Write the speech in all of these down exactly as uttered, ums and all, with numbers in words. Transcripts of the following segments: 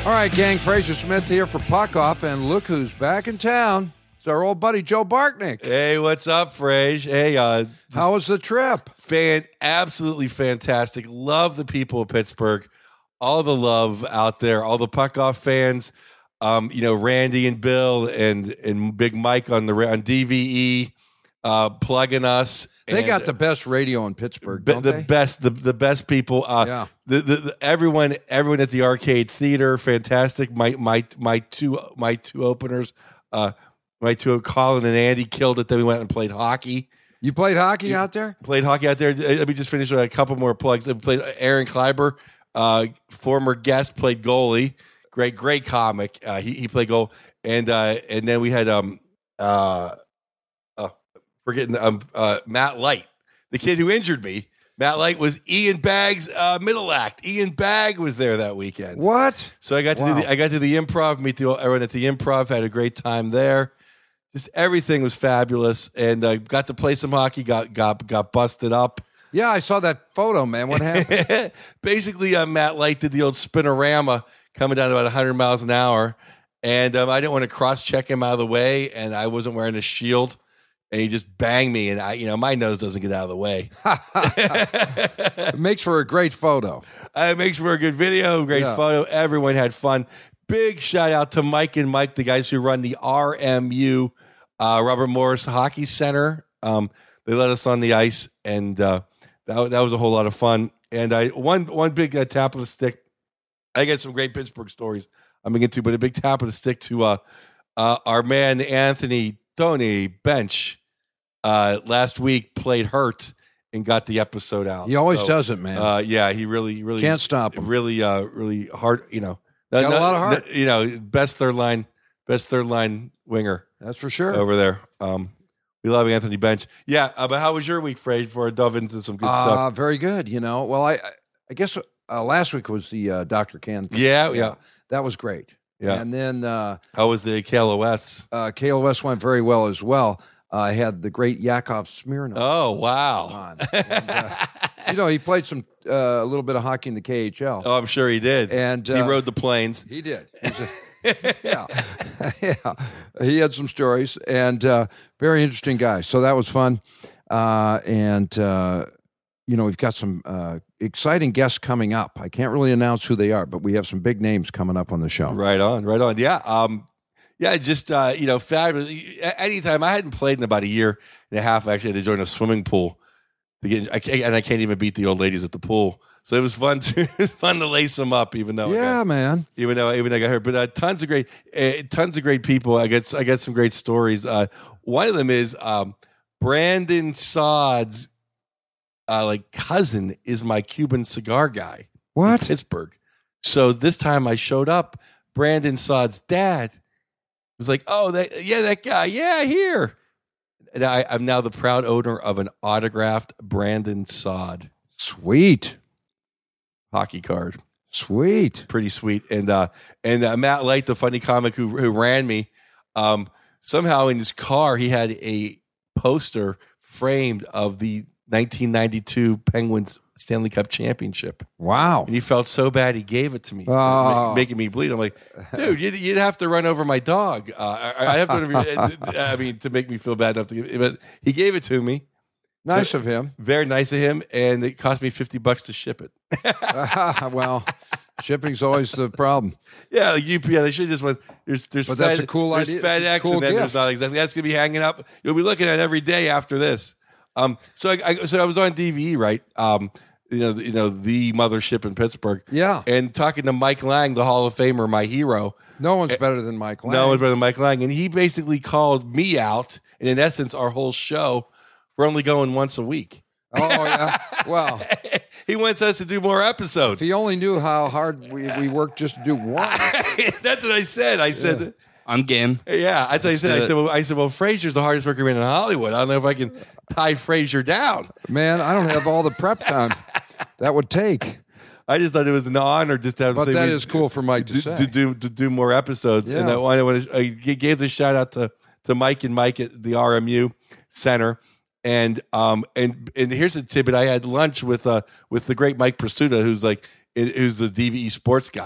All right, gang, Fraser Smith here for Puck Off, and look who's back in town. It's our old buddy Joe Bartnick. Hey, what's up, Frage? Hey, uh, how was the trip? Fan, absolutely fantastic. Love the people of Pittsburgh. All the love out there. All the Puck Off fans. Um, you know, Randy and Bill and and Big Mike on the on D V E, uh, plugging us. They and, got the best radio in Pittsburgh, be, don't the they? best, the the best people. Uh, yeah. The, the, the everyone everyone at the Arcade Theater, fantastic. My my my two my two openers, uh, my two Colin and Andy killed it. Then we went and played hockey. You played hockey you, out there? Played hockey out there. Let me just finish with a couple more plugs. I played Aaron Kleiber, uh, former guest, played goalie. Great, great comic. Uh, he he played goal, and uh, and then we had um uh, uh forgetting um uh Matt Light, the kid who injured me. Matt Light was Ian Bag's uh, middle act. Ian Bag was there that weekend. What? So I got to wow. do the I got to the Improv, meet the everyone at the Improv, had a great time there. Just everything was fabulous, and uh, got to play some hockey. Got got got busted up. Yeah, I saw that photo, man. What happened? Basically, uh, Matt Light did the old spinorama, coming down about one hundred miles an hour, and um, I didn't want to cross check him out of the way, and I wasn't wearing a shield. And he just banged me, and I, you know, my nose doesn't get out of the way. It makes for a great photo. Uh, it makes for a good video, great yeah. photo. Everyone had fun. Big shout out to Mike and Mike, the guys who run the R M U, uh, Robert Morris Hockey Center. Um, they let us on the ice, and uh, that that was a whole lot of fun. And I one one big uh, tap of the stick. I got some great Pittsburgh stories I'm going to get to, but a big tap of the stick to uh, uh, our man Anthony Tony Bench. Uh, last week played hurt and got the episode out. He always so, does it, man. Uh, yeah, he really, really can't stop him. Really, uh, really hard. You know, got no, a lot of heart. No, you know, best third line, best third line winger. That's for sure. Over there. Um, we love Anthony Bench. Yeah, uh, but how was your week, Frage? Before I dove into some good uh, stuff. Very good. You know, well, I, I guess uh, last week was the uh, Doctor Ken thing. Yeah, yeah, yeah, that was great. Yeah, and then uh, how was the K L O S? Uh, K L O S went very well as well. I uh, had the great Yakov Smirnov. Oh, wow. On. And, uh, you know, he played some uh, a little bit of hockey in the K H L. Oh, I'm sure he did. And uh, he rode the planes. He did. A, yeah. yeah. He had some stories, and uh, very interesting guy. So that was fun. Uh, and, uh, you know, we've got some uh, exciting guests coming up. I can't really announce who they are, but we have some big names coming up on the show. Right on, right on. Yeah. Um, Yeah, just, uh, you know, fabulous. Anytime I hadn't played in about a year and a half, actually, I had to join a swimming pool. To get, I can't, and I can't even beat the old ladies at the pool. So it was fun to, it was fun to lace them up, even though, yeah, I got, man, even though, even though I got hurt. But uh, tons of great, uh, tons of great people. I get, I got some great stories. Uh, one of them is um, Brandon Saad's uh, like cousin is my Cuban cigar guy. What? In Pittsburgh. So this time I showed up. Brandon Saad's dad was like, oh, that yeah, that guy, yeah, here. And I, I'm now the proud owner of an autographed Brandon Saad. Sweet. Hockey card. Sweet. Pretty sweet. And uh, and uh, Matt Light, the funny comic who who ran me, um, somehow in his car, he had a poster framed of the nineteen ninety-two Penguins Stanley Cup championship. Wow. And he felt so bad he gave it to me, oh. make, making me bleed. I'm like, dude, you'd, you'd have to run over my dog. Uh, I, I have to, I mean, to make me feel bad enough to give it. But he gave it to me. Nice so, of him. Very nice of him. And it cost me fifty bucks to ship it. Well, shipping's always the problem. Yeah, like U P S. They should just went, there's, there's, but Fed, that's a cool there's idea. FedEx cool and then gift. there's not exactly. That's going to be hanging up. You'll be looking at it every day after this. Um, so I, I, so I was on D V E, right? Um, You know, you know the mothership in Pittsburgh. Yeah, and talking to Mike Lang, the Hall of Famer, my hero. No one's better than Mike Lang. No one's better than Mike Lang, and he basically called me out, and in essence, our whole show, we're only going once a week. Oh yeah, well, he wants us to do more episodes. If he only knew how hard we, we worked just to do one. That's what I said. I said. Yeah. I'm game. Yeah, that's what I said. I said, well, I said, well, Fraser's the hardest worker man in Hollywood. I don't know if I can tie Fraser down. Man, I don't have all the prep time that would take. I just thought it was an honor just to have. But say that we, is cool for Mike to, to, say. to do to do more episodes. Yeah. And I wanted I gave the shout out to to Mike and Mike at the R M U Center. And um and and here's a tidbit. I had lunch with uh with the great Mike Pursuta, who's like who's the D V E sports guy.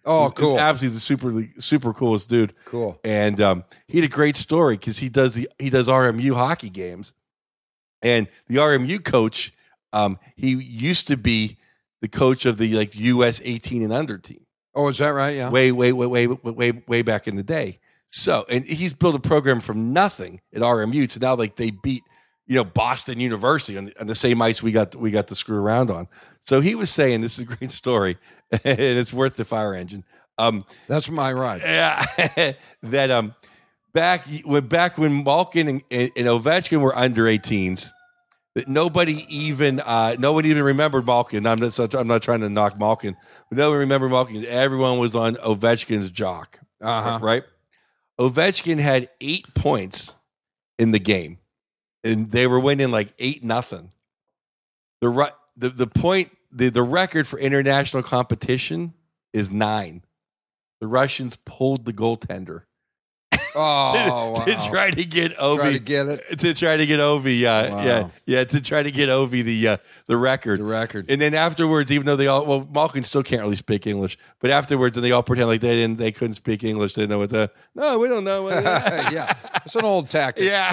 Oh, he's, cool. He's absolutely the super super coolest dude. Cool. And um, he had a great story because he does the he does R M U hockey games, and the R M U coach, um, he used to be the coach of the like U S eighteen and under team. Oh, is that right? Yeah. Way, way, way, way, way, way, way back in the day. So, and he's built a program from nothing at R M U to now, like they beat, you know, Boston University on the, on the same ice we got we got to screw around on. So he was saying, this is a great story, and it's worth the fire engine. Um, That's my ride. Yeah, that um, back when back when Malkin and, and Ovechkin were under eighteens, that nobody even uh, no one even remembered Malkin. I'm not I'm not trying to knock Malkin, but no one remembered Malkin. Everyone was on Ovechkin's jock. Uh-huh. Right? Ovechkin had eight points in the game, and they were winning like eight nothing. The the the point the, the record for international competition is nine. The Russians pulled the goaltender. Oh, wow. to try to get Ovi Try to get it. To try to get Ovi, yeah, Wow. yeah, yeah. To try to get Ovi the uh, the record, The record. and then afterwards, even though they all well, Malkin still can't really speak English, but afterwards, and they all pretend like they didn't, they couldn't speak English. They didn't know what the no, we don't know. What Yeah, it's an old tactic. yeah.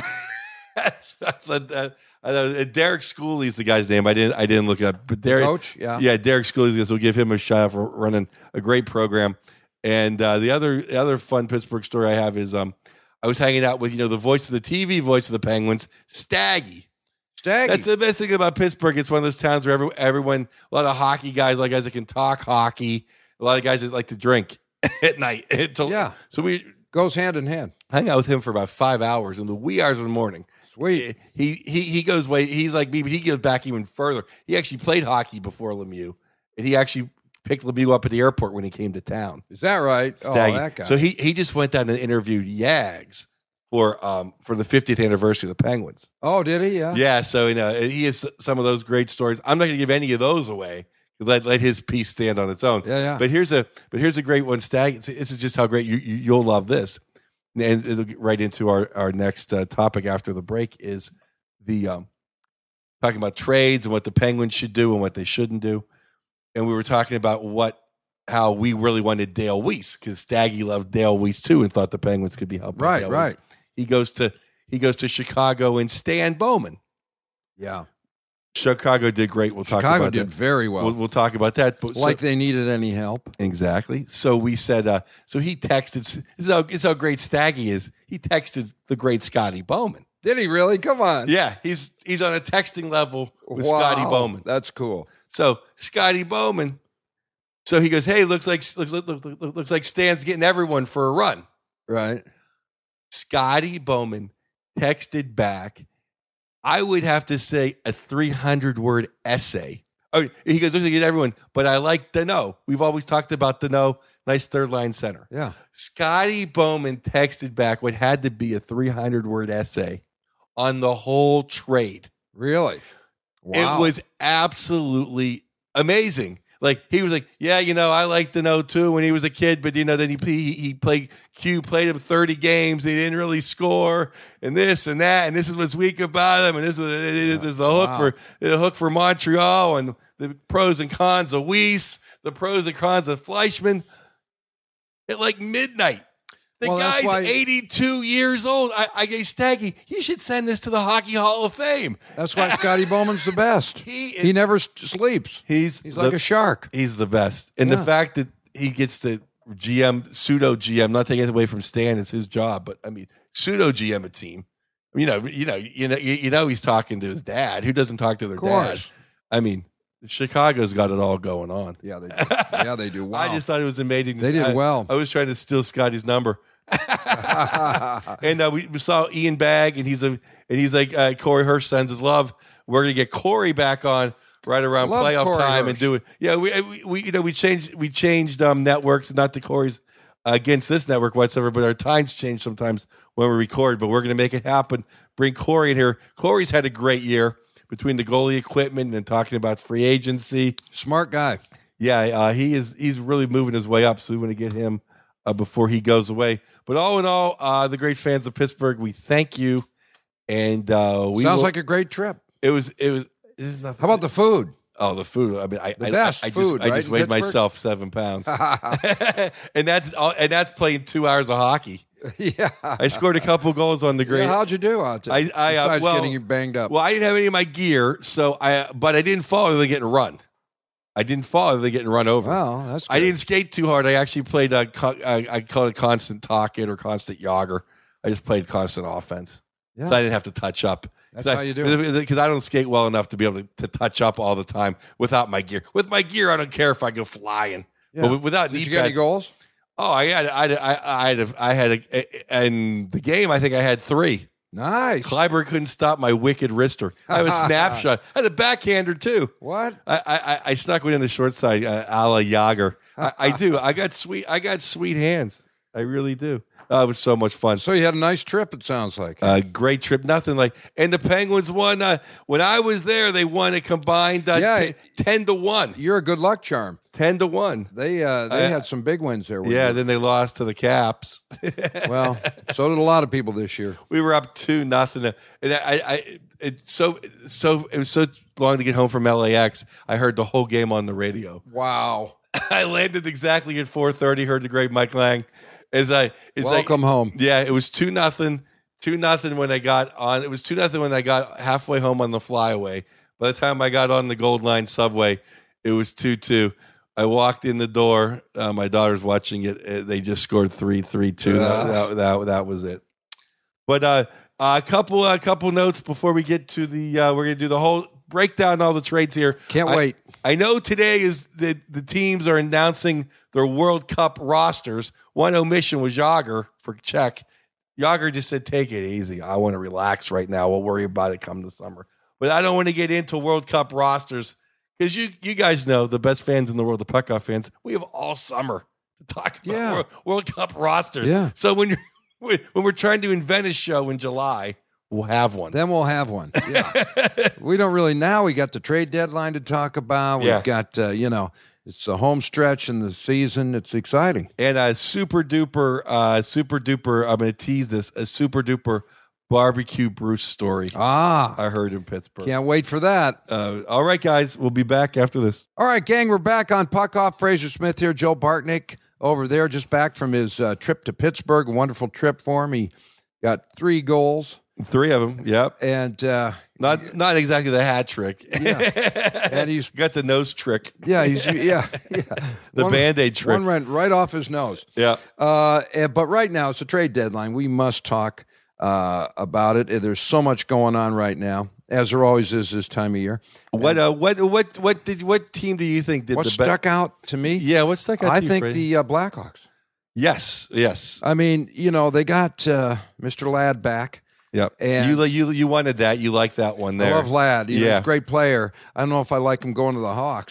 I know Derek Schooley's the guy's name. I didn't. I didn't look it up, but Derek, coach, yeah. yeah, Derek Schooley. So we'll give him a shout out for running a great program. And uh, the other the other fun Pittsburgh story I have is um, I was hanging out with you know the voice of the T V voice of the Penguins, Staggy. Staggy. That's the best thing about Pittsburgh. It's one of those towns where every, everyone, a lot of hockey guys, a lot of guys that can talk hockey, a lot of guys that like to drink at night. So, Yeah. So we Goes hand in hand. hung out with him for about five hours in the wee hours of the morning. Sweet. He he he goes way. He's like me, but he goes back even further. He actually played hockey before Lemieux, and he actually picked Lemieux up at the airport when he came to town. Is that right? Staggy. Oh, that guy. So he he just went down and interviewed Yags for um for the fiftieth anniversary of the Penguins. Oh, did he? Yeah. Yeah, so you know he has some of those great stories. I'm not going to give any of those away. Let let his piece stand on its own. Yeah, yeah. But here's a but here's a great one. Stag. This is just how great you, you you'll love this. And it'll get right into our our next uh, topic after the break is the um talking about trades and what the Penguins should do and what they shouldn't do. And we were talking about what how we really wanted Dale Weiss because Staggy loved Dale Weiss too and thought the Penguins could be helped. by Right, Dale right. Weiss. He goes to he goes to Chicago and Stan Bowman. Yeah. Chicago did great. We'll talk Chicago about did that. very well. We'll, we'll talk about that. But like so, they needed any help. exactly. So we said. Uh, so he texted. This is how, this is how great Staggy is. He texted the great Scotty Bowman. Did he really? Come on. Yeah, he's he's on a texting level with Wow. Scotty Bowman. That's cool. So Scotty Bowman. So he goes, "Hey, looks like looks look, look, look, looks like Stan's getting everyone for a run." Right. Scotty Bowman texted back. I would have to say a three hundred word essay. Oh, he goes, looks like everyone, but I like Danault. We've always talked about Danault, nice third line center. Yeah. Scotty Bowman texted back what had to be a three hundred word essay on the whole trade. Really? Wow. It was absolutely amazing. Like he was like, yeah, you know, I liked Danault too when he was a kid, but you know, then he he, he played Q played him thirty games, and he didn't really score, and this and that, and this is what's weak about him, and this was there's the hook Wow. for the hook for Montreal, and the pros and cons of Weiss, the pros and cons of Fleischman. At like midnight, the Well, that's guy's why- eighty-two years old. I, I gave Staggy, you should send this to the Hockey Hall of Fame. That's why Scotty Bowman's the best. He is, He never s- sleeps. he's He's like the- a shark. He's the best. And Yeah. the fact that he gets to G M, pseudo G M, not taking anything away from Stan, it's his job, but I mean, pseudo G M a team. You know, you know, you know, you, you know, he's talking to his dad. Who doesn't talk to their Of course. dad? I mean, Chicago's got it all going on. Yeah, they do. Yeah, they do. Wow. I just thought it was amazing. They did I- well. I was trying to steal Scotty's number. And uh, we, we saw Ian Bagg, and he's a and he's like uh, Corey Hirsch sends his love. We're gonna get Corey back on right around Love playoff Corey time Hirsch. and do it. Yeah, we, we we you know we changed we changed um, networks, not the Corey's uh, against this network whatsoever, but our times change sometimes when we record. But we're gonna make it happen. Bring Corey in here. Corey's had a great year between the goalie equipment and talking about free agency. Smart guy. Yeah, uh, he is. He's really moving his way up. So we want to get him uh, before he goes away. But all in all, uh, the great fans of Pittsburgh, we thank you. And uh, we Sounds will- like a great trip. it was. It was. It is nothing. How about the food? Oh, the food. I mean, I, The I, best I, I food, just, I right, just in weighed Pittsburgh? myself seven pounds. and that's all, and that's playing two hours of hockey. Yeah. I scored a couple goals on the great. Yeah, how'd you do out there? I, I, uh, Besides well, getting you banged up. Well, I didn't have any of my gear, so I, but I didn't fall other than getting run. I didn't fall other than getting run over. Well, that's good. I didn't skate too hard. I actually played a, I, I call it constant talking or constant jogger. I just played constant offense. Yeah. So I didn't have to touch up. That's how you do it. Because I don't skate well enough to be able to, to touch up all the time without my gear. With my gear, I don't care if I go flying. Yeah. But without Did knee you get any pads- goals? Oh, I had, I had, I, I had, a, I had, a, in the game, I think I had three. Nice. Kleiber couldn't stop my wicked wrister. I have a snapshot. I had a backhander too. What? I, I, I snuck one in the short side, uh, a la Yager. I, I do. I got sweet. I got sweet hands. I really do. Oh, it was so much fun. So you had a nice trip, it sounds like. Uh, great trip. Nothing like. And the Penguins won. Uh, when I was there, they won a combined uh, Yeah. t- ten to one. You're a good luck charm. Ten to one. They uh, they Uh, had some big wins there. with Yeah. you. Then they lost to the Caps. Well, so did a lot of people this year. We were up two nothing, and I, I, it so so it was so long to get home from L A X. I heard the whole game on the radio. Wow. I landed exactly at four thirty. Heard the great Mike Lang. As I, it's Welcome like, home. Yeah, it was two nothing, two nothing when I got on. It was two nothing when I got halfway home on the flyaway. By the time I got on the Gold Line subway, it was two two. I walked in the door. Uh, my daughter's watching it. Uh, They just scored three, three, two. That, that, that, that was it. But uh, a couple, a couple notes before we get to the. Uh, we're gonna do the whole breakdown, all the trades here. Can't I, wait. I know today is that the teams are announcing their World Cup rosters. One omission was Yager for Czech. Yager just said, "Take it easy. I want to relax right now. We'll worry about it come the summer." But I don't want to get into World Cup rosters. Because you, you guys know, the best fans in the world, the Puck-Off fans, we have all summer to talk about Yeah. World, World Cup rosters. Yeah. So when you're when we're trying to invent a show in July, we'll have one. Then we'll have one. Yeah. We don't really now. We got the trade deadline to talk about. We've Yeah. got, uh, you know, it's a home stretch in the season. It's exciting. And a super duper, uh, super duper, I'm going to tease this, a super duper barbecue Bruce story Ah, I heard in Pittsburgh. can't wait for that. Uh, all right, guys, we'll be back after this. All right, gang, we're back on Puck Off. Fraser Smith here. Joe Bartnick over there, just back from his uh, trip to Pittsburgh. A wonderful trip for him. He got three goals. Three of them, yep. And, uh, Not not exactly the hat trick. Yeah. And he's got the nose trick. yeah, he's yeah, yeah. The One- Band-Aid trick. One went right off his nose. Yeah. Uh, eh, but right now it's a trade deadline. We must talk uh, about it. There's so much going on right now, as there always is this time of year. What uh, what what what did what team do you think did What the stuck best? out to me? Yeah, what stuck out? I to you, think Freddie? the uh, Blackhawks. yes, yes, I mean, you know, they got uh, Mister Ladd back. yep. And- you you you wanted that. You like that one there. I love Ladd. You know, Yeah. he's a great player. I don't know if I like him going to the Hawks,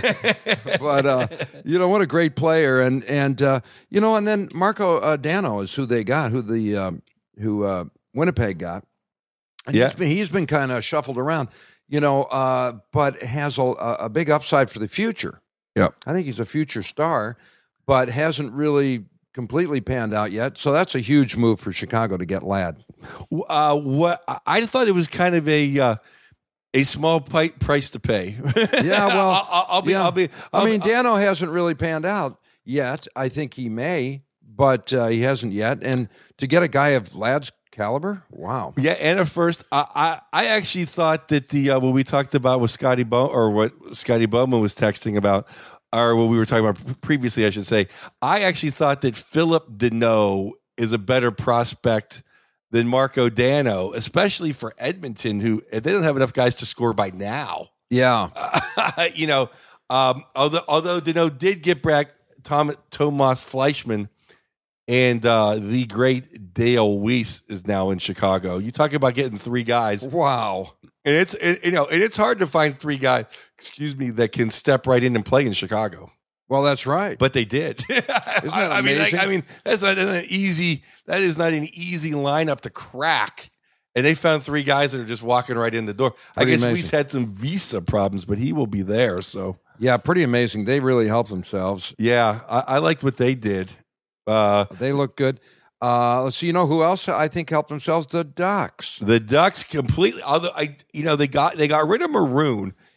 but uh, you know what a great player. And and uh, you know, and then Marco uh, Dano is who they got, who the um, who uh, Winnipeg got. And Yeah. he's been he's been kind of shuffled around, you know, uh, but has a, a big upside for the future. Yep. I think he's a future star, but hasn't really completely panned out yet. So that's a huge move for Chicago to get Ladd. Uh, what I thought it was kind of a uh, a small pi- price to pay. Yeah, well, I'll, I'll, I'll be. yeah. I'll be. I'll, I mean, Dano hasn't really panned out yet. I think he may, but uh, he hasn't yet. And to get a guy of Ladd's caliber, wow. Yeah, and at first, I, I I actually thought that the uh, what we talked about with Scotty Bow or what Scotty Bowman was texting about, or what we were talking about previously, I should say. I actually thought that Philip Deneau is a better prospect than Marco Dano, especially for Edmonton, who they don't have enough guys to score by now. Yeah. you know, um, although although Deneau did get back Tom, Tomas Fleischman. And uh, the great Dale Weiss is now in Chicago. You talk about getting three guys, Wow. and it's it, you know, and it's hard to find three guys. Excuse me, that can step right in and play in Chicago. Well, that's right. But they did. Isn't that I mean, like, amazing? I mean, that's not an easy. That is not an easy lineup to crack. And they found three guys that are just walking right in the door. I Pretty guess amazing. Weiss had some visa problems, but he will be there. So Yeah, pretty amazing. They really helped themselves. yeah, I, I liked what they did. Uh, They look good. Uh, let's see. You know who else I think helped themselves? The Ducks. The Ducks completely. Although I, you know, they got they got rid of Maroon.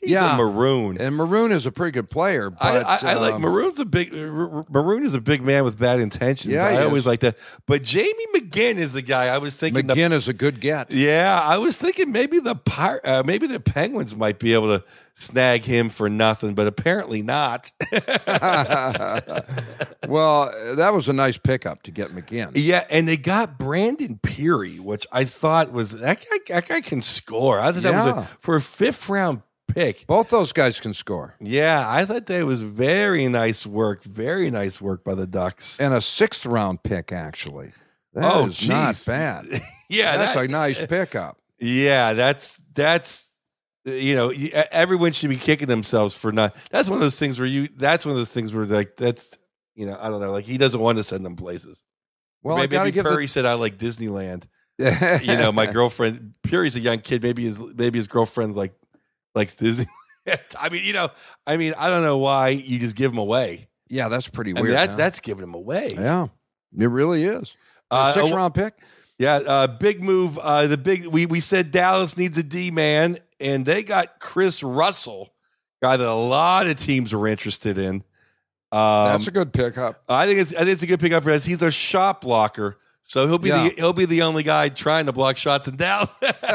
He's yeah, a Maroon. And Maroon is a pretty good player. But, I, I, I like um, Maroon's a big Maroon is a big man with bad intentions. Yeah, I he always is. like that. But Jamie McGinn is the guy I was thinking. McGinn is a good get. The, yeah, I was thinking maybe the Pir- uh, maybe the Penguins might be able to snag him for nothing, but apparently not. Well, that was a nice pickup to get McGinn. Yeah, and they got Brandon Peary, which I thought was that guy, that guy can score. I thought that was Yeah. a, for a fifth round pick. Both those guys can score. Yeah, I thought that was very nice work. Very nice work by the Ducks. And a sixth round pick, actually. That Oh, is not geez. bad. Yeah, That's that- a nice pickup. Yeah, that's that's you know you- everyone should be kicking themselves for not. That's one of those things where you. That's one of those things where like that's you know I don't know like he doesn't want to send them places. Well, maybe I got to maybe give Purry said I like Disneyland. the, You know, my girlfriend Purry's a young kid. Maybe his maybe his girlfriend like likes Disney. I mean, you know, I mean, I don't know why you just give them away. Yeah, that's pretty I weird. mean, that huh? that's giving them away. yeah, it really is. For Uh, a sixth oh, round pick. Yeah, uh, big move. Uh, the big we we said Dallas needs a D man, and they got Chris Russell, guy that a lot of teams were interested in. Um, That's a good pickup. I think it's I think it's a good pickup for us. He's a shot blocker, so he'll be Yeah. the he'll be the only guy trying to block shots in Dallas.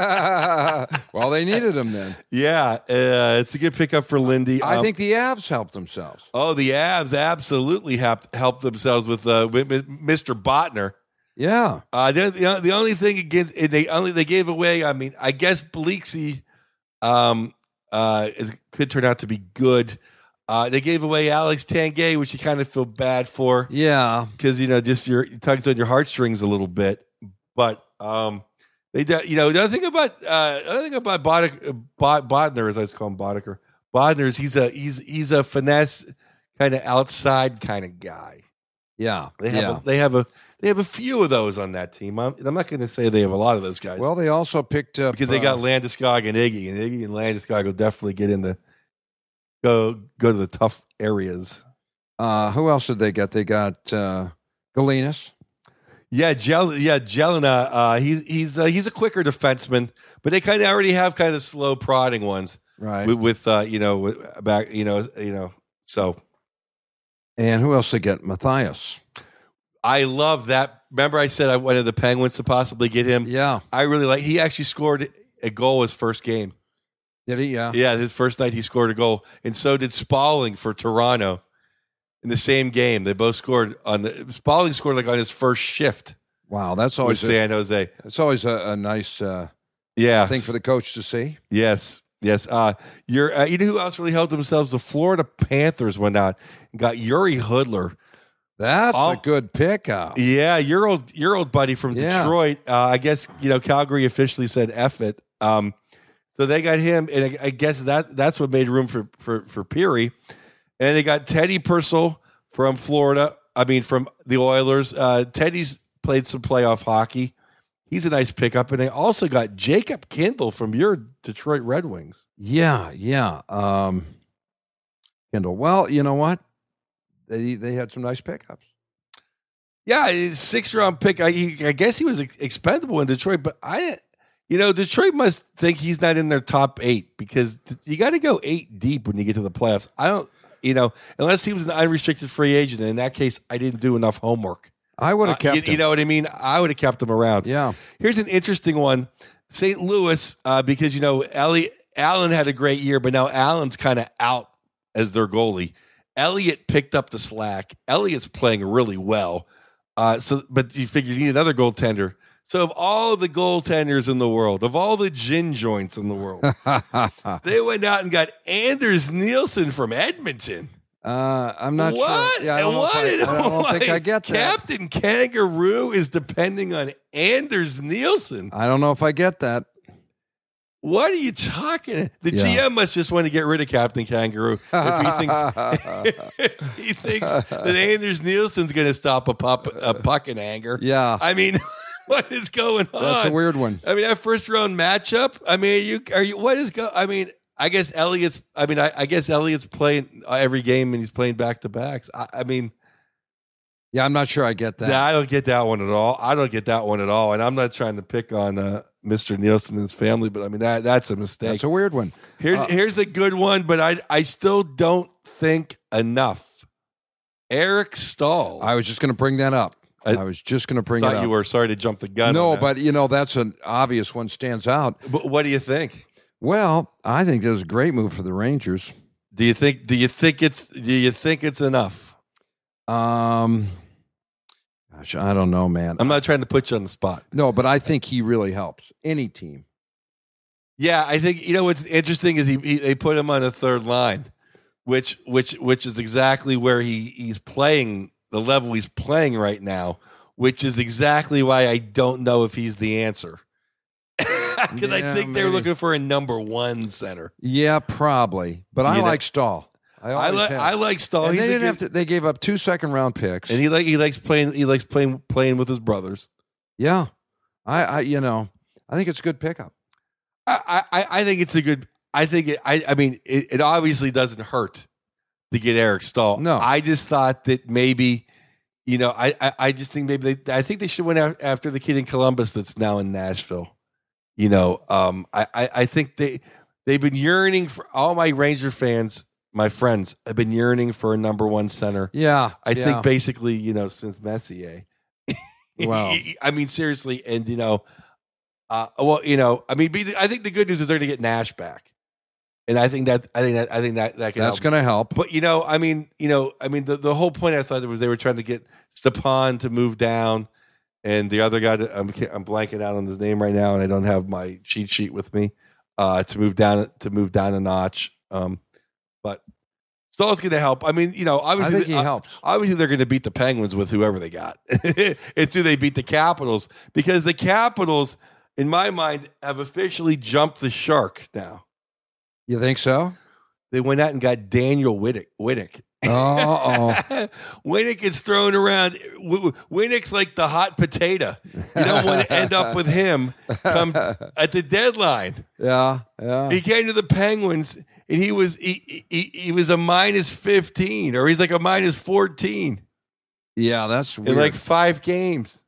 Well, they needed him then. Yeah, uh, it's a good pickup for Lindy. I Um, think the Avs helped themselves. Oh, the Avs absolutely have helped themselves with, uh, with Mister Botner. Yeah. Uh, the, the the only thing against and they only they gave away. I mean, I guess Bleaksy um uh is, could turn out to be good. Uh, they gave away Alex Tanguay, which you kind of feel bad for Yeah. because you know just your it tugs on your heartstrings a little bit. But um, they do, you know the other thing about uh the other thing about Boddick, Bot, Bodner, as I call him, Boddicker Bodner is he's a he's he's a finesse kind of outside kind of guy. Yeah. They have yeah. a, they have a they have a few of those on that team. I'm, I'm not going to say they have a lot of those guys. Well, they also picked up because they uh, got Landeskog and Iggy, and Iggy and Landeskog will definitely get in the go go to the tough areas. Uh, who else did they get? They got uh, Galinas. Yeah, Jel, yeah, Jelena. Uh, he's he's uh, he's a quicker defenseman, but they kind of already have kind of slow prodding ones, Right. With, with uh, you know with back you know you know. So And who else they get? Matthias. I love that. Remember, I said I wanted the Penguins to possibly get him. Yeah. I really like. He actually scored a goal his first game. Did he? Yeah. Yeah, his first night he scored a goal, and so did Spalling for Toronto in the same game. They both scored on the Spalling scored like on his first shift Wow. That's with always a, San Jose. it's always a, a nice uh, Yeah, thing for the coach to see. yes, yes. Uh, you're uh, you know who else really helped themselves? The Florida Panthers went out and got Yuri Hoodler. That's Oh. a good pickup. Yeah, your old your old buddy from Yeah. Detroit. Uh, I guess you know Calgary officially said F it. Um, so they got him, and I, I guess that that's what made room for for for Peary. And they got Teddy Purcell from Florida. I mean, from the Oilers. Uh, Teddy's played some playoff hockey. He's a nice pickup, and they also got Jacob Kindle from your Detroit Red Wings. Yeah. Yeah. Um, Kendall. Well, you know what? They they had some nice pickups. Yeah, sixth round pick. I, I guess he was expendable in Detroit, but I, you know, Detroit must think he's not in their top eight because you got to go eight deep when you get to the playoffs. I don't, you know, unless he was an unrestricted free agent. And in that case, I didn't do enough homework. I would have Uh, kept you, him. you know what I mean? I would have kept him around. Yeah. Here's an interesting one: Saint Louis, uh, because you know, Ellie Allen had a great year, but now Allen's kind of out as their goalie. Elliott picked up the slack. Elliott's playing really well. Uh, so, but you figure you need another goaltender. So, of all the goaltenders in the world, of all the gin joints in the world, they went out and got Anders Nielsen from Edmonton. Uh, I'm not what? sure. Yeah, I don't, know if what? I, I don't think I get that. Captain Kangaroo is depending on Anders Nielsen. I don't know if I get that. What are you talking? The Yeah. G M must just want to get rid of Captain Kangaroo if he thinks if he thinks that Anders Nielsen's going to stop a pup a puck in anger. Yeah, I mean, what is going on? that's a weird one. I mean, that first round matchup. I mean, you are you? What is go? I mean, I guess Elliott's. I mean, I, I guess Elliott's playing every game and he's playing back to backs. I, I mean, Yeah, I'm not sure I get that. I don't get that one at all. I don't get that one at all. And I'm not trying to pick on uh, Mister Nielsen and his family, but I mean that that's a mistake. That's a weird one. Here's Uh, here's a good one, but I I still don't think enough. Eric Stahl. I was just going to bring that up. I, I I was just going to bring it thought up. you were sorry to jump the gun. No, on that. but you know that's an obvious one stands out. But what do you think? Well, I think that was a great move for the Rangers. Do you think? Do you think it's? Do you think it's enough? Um, gosh, I don't know, man. I'm not trying to put you on the spot. No, but I think he really helps any team. Yeah, I think you know what's interesting is he, he they put him on the third line, which which which is exactly where he he's playing the level he's playing right now, which is exactly why I don't know if he's the answer. Because Yeah, I think they're maybe. looking for a number one center. Yeah, probably. But I You know- like Stahl. I, I always like have. I like Stahl. And He's they a didn't have good- to. They gave up two second round picks. and he like he likes playing. He likes playing playing with his brothers. yeah, I, I, you know, I think it's a good pickup. I I, I think it's a good. I think it, I I mean it, it obviously doesn't hurt to get Eric Stahl. No. I just thought that maybe. You know, I, I, I just think maybe they I think they should went out after the kid in Columbus that's now in Nashville. You know, um, I, I, I think they they've been yearning for all my Ranger fans, my friends, have been yearning for a number one center. Yeah, I yeah. think basically, you know, since Messier. Wow. I mean, seriously, and you know, uh, well, you know, I mean, be, I think the good news is they're going to get Nash back, and I think that I think that I think that that can that's help. going to help. But you know, I mean, you know, I mean, the, the whole point I thought it was they were trying to get Stepan to move down, and the other guy, that, I'm I'm blanking out on his name right now, and I don't have my cheat sheet with me uh, to move down to move down a notch. Um, but Stahl's going to help. I mean, you know, I obviously, think he uh, helps. obviously they're going to beat the Penguins with whoever they got. It's who they beat the Capitals because the Capitals, in my mind, have officially jumped the shark now. You think so? They went out and got Daniel Winnick. Winnick. Oh, Winnick is thrown around. W- Winnick's like the hot potato. You don't want to end up with him come at the deadline. yeah, yeah. He came to the Penguins and he was he, he, he was a minus fifteen or he's like a minus fourteen Yeah, that's weird. in like five games.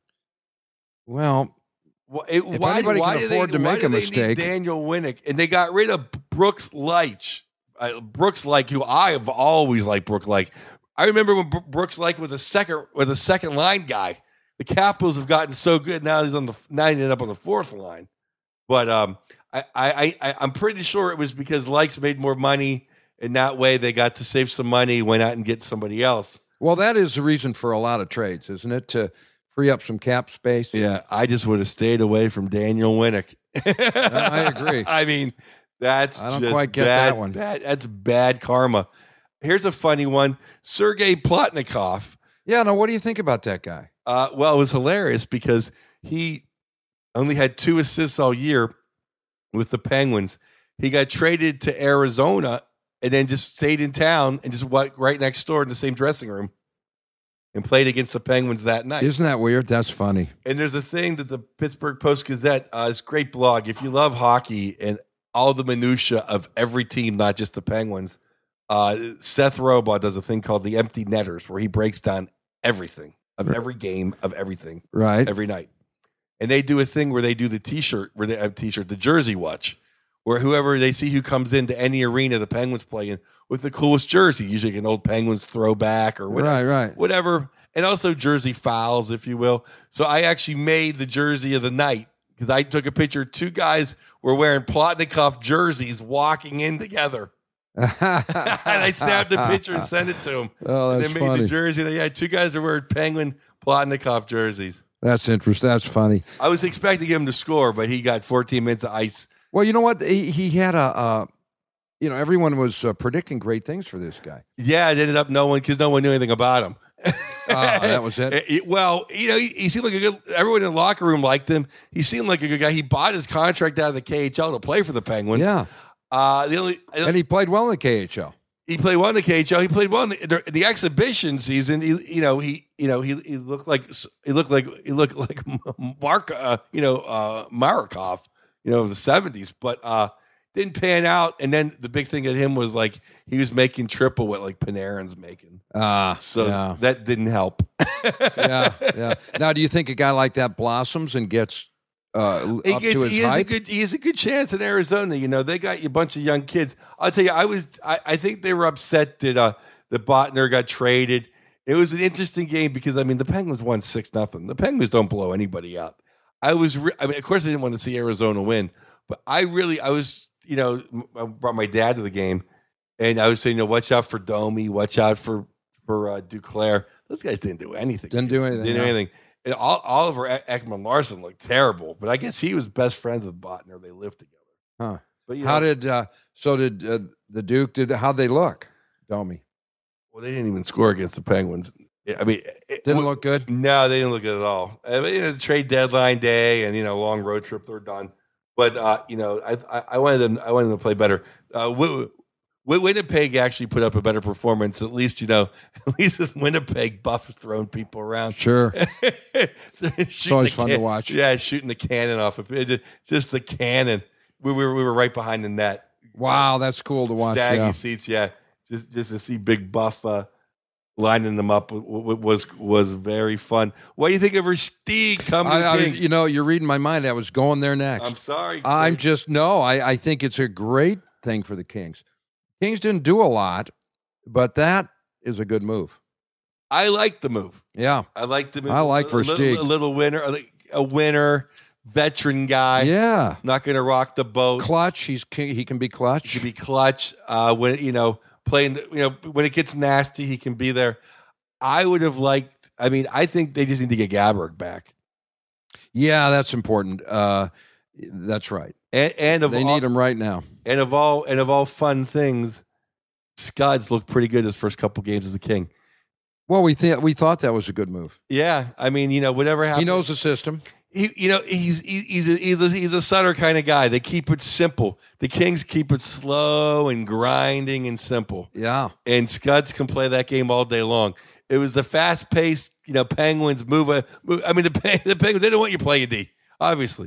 well, Why, it, If why, anybody why can do afford they, to why make do a they mistake- need Daniel Winnick, and they got rid of Brooks Leich. Uh, Brooks Leich, who I have always liked Brooks Leich. I remember when Br- Brooks Leich was a second was a second line guy. The Capitals have gotten so good now he's on the now he ended up on the fourth line. But um, I, I I I'm pretty sure it was because Leich's made more money, and that way they got to save some money, went out and get somebody else. well, that is the reason for a lot of trades, isn't it? To free up some cap space. Yeah, I just would have stayed away from Daniel Winnick. I agree. I mean, that's I don't just quite get bad, that one. Bad, that's bad karma. Here's a funny one: Sergei Plotnikov. Yeah. Now, what do you think about that guy? Uh, well, it was hilarious because he only had two assists all year with the Penguins. He got traded to Arizona and then just stayed in town and just went right next door in the same dressing room and played against the Penguins that night. Isn't that weird? That's funny. And there's a thing that the Pittsburgh Post-Gazette, uh, this great blog, if you love hockey and all the minutia of every team, not just the Penguins, uh, Seth Robaugh does a thing called the Empty Netters where he breaks down everything of every game of everything Right. every night. And they do a thing where they do the T-shirt, where they have T-shirt, the Jersey Watch, where whoever they see who comes into any arena the Penguins play in with the coolest jersey, usually an old Penguins throwback or whatever, Right, right. whatever, and also jersey fouls, if you will. So I actually made the jersey of the night because I took a picture. Two guys were wearing Plotnikov jerseys walking in together. And I snapped the picture and sent it to them. Oh, and that's they made funny. the jersey. Yeah, two guys are wearing Penguin Plotnikov jerseys. That's interesting. That's funny. I was expecting him to score, but he got fourteen minutes of ice. Well, you know what? He, he had a, uh, you know, everyone was uh, predicting great things for this guy. Yeah, it ended up no one because no one knew anything about him. Ah, that was it? It- it- Well, you know, he, he seemed like a good. Everyone in the locker room liked him. He seemed like a good guy. He bought his contract out of the K H L to play for the Penguins. Yeah. Uh, the only And he played well in the K H L. he played well in the K H L. He played well in the, the exhibition season. He, you know, he, you know, he, he looked like he looked like he looked like Mark, uh, you know, uh, Marikov, you know, of the seventies, but uh, didn't pan out. And then the big thing at him was like he was making triple what like Panarin's making. Ah, So yeah. that didn't help. yeah, yeah. Now, do you think a guy like that blossoms and gets uh, He, up gets, to his he has a height? good he has a good chance in Arizona. You know, they got a bunch of young kids. I'll tell you, I was I, I think they were upset that uh, that Botner got traded. It was an interesting game because I mean the Penguins won six nothing. The Penguins don't blow anybody out. I was re- I mean, of course, I didn't want to see Arizona win, but I really I was you know I brought my dad to the game, and I was saying, you know, watch out for Domi, watch out for for uh, Duclair. Those guys didn't do anything. Didn't do anything. Didn't do no. anything. And Ol- Oliver E- Ekman Larson looked terrible, but I guess he was best friends with Botner. They lived together. Huh. But you How know, did uh, so did uh, the Duke? Did how'd they look, Domi? well, they didn't even score against the Penguins. I mean, it, Didn't w- look good. No, they didn't look good at all. I mean, you know, trade deadline day and you know, long road trip, they're done. But uh, you know, I, I I wanted them. I wanted them to play better. Uh, Wi- Wi- Winnipeg actually put up a better performance. At least you know, at least with Winnipeg, Buff is throwing people around. Sure, it's always fun to watch. Yeah, shooting the cannon off of it. Just the cannon. We were we were right behind the net. wow, that's cool to watch. Staggy Yeah. seats, yeah. Just just to see Big Buff uh, lining them up w- w- was was very fun. What do you think of Versteeg coming I, to I Kings? was, you know, you're reading my mind. I was going there next. I'm sorry. I'm Chris. just no. I, I think it's a great thing for the Kings. Kings didn't do a lot, but that is a good move. I like the move. Yeah, I like the move. I like a, little, Versteeg. a little winner, a, a winner, veteran guy. yeah. Not going to rock the boat. Clutch. He's he can be clutch. He can be clutch. Uh, when you know playing, you know when it gets nasty, he can be there. I would have liked. I mean, I think they just need to get Gabbard back. yeah, that's important. Uh, that's right. And, and of They all, need him right now. And of all and of all fun things, Scuds looked pretty good his first couple games as a King. Well, we think we thought that was a good move. Yeah, I mean, you know, whatever happens, He knows the system. He, you know, he's he- he's a, he's a, he's a Sutter kind of guy. They keep it simple. The Kings keep it slow and grinding and simple. Yeah. And Scuds can play that game all day long. It was the fast paced, you know, Penguins move. A, move I mean, the, the Penguins they don't want you playing D, obviously.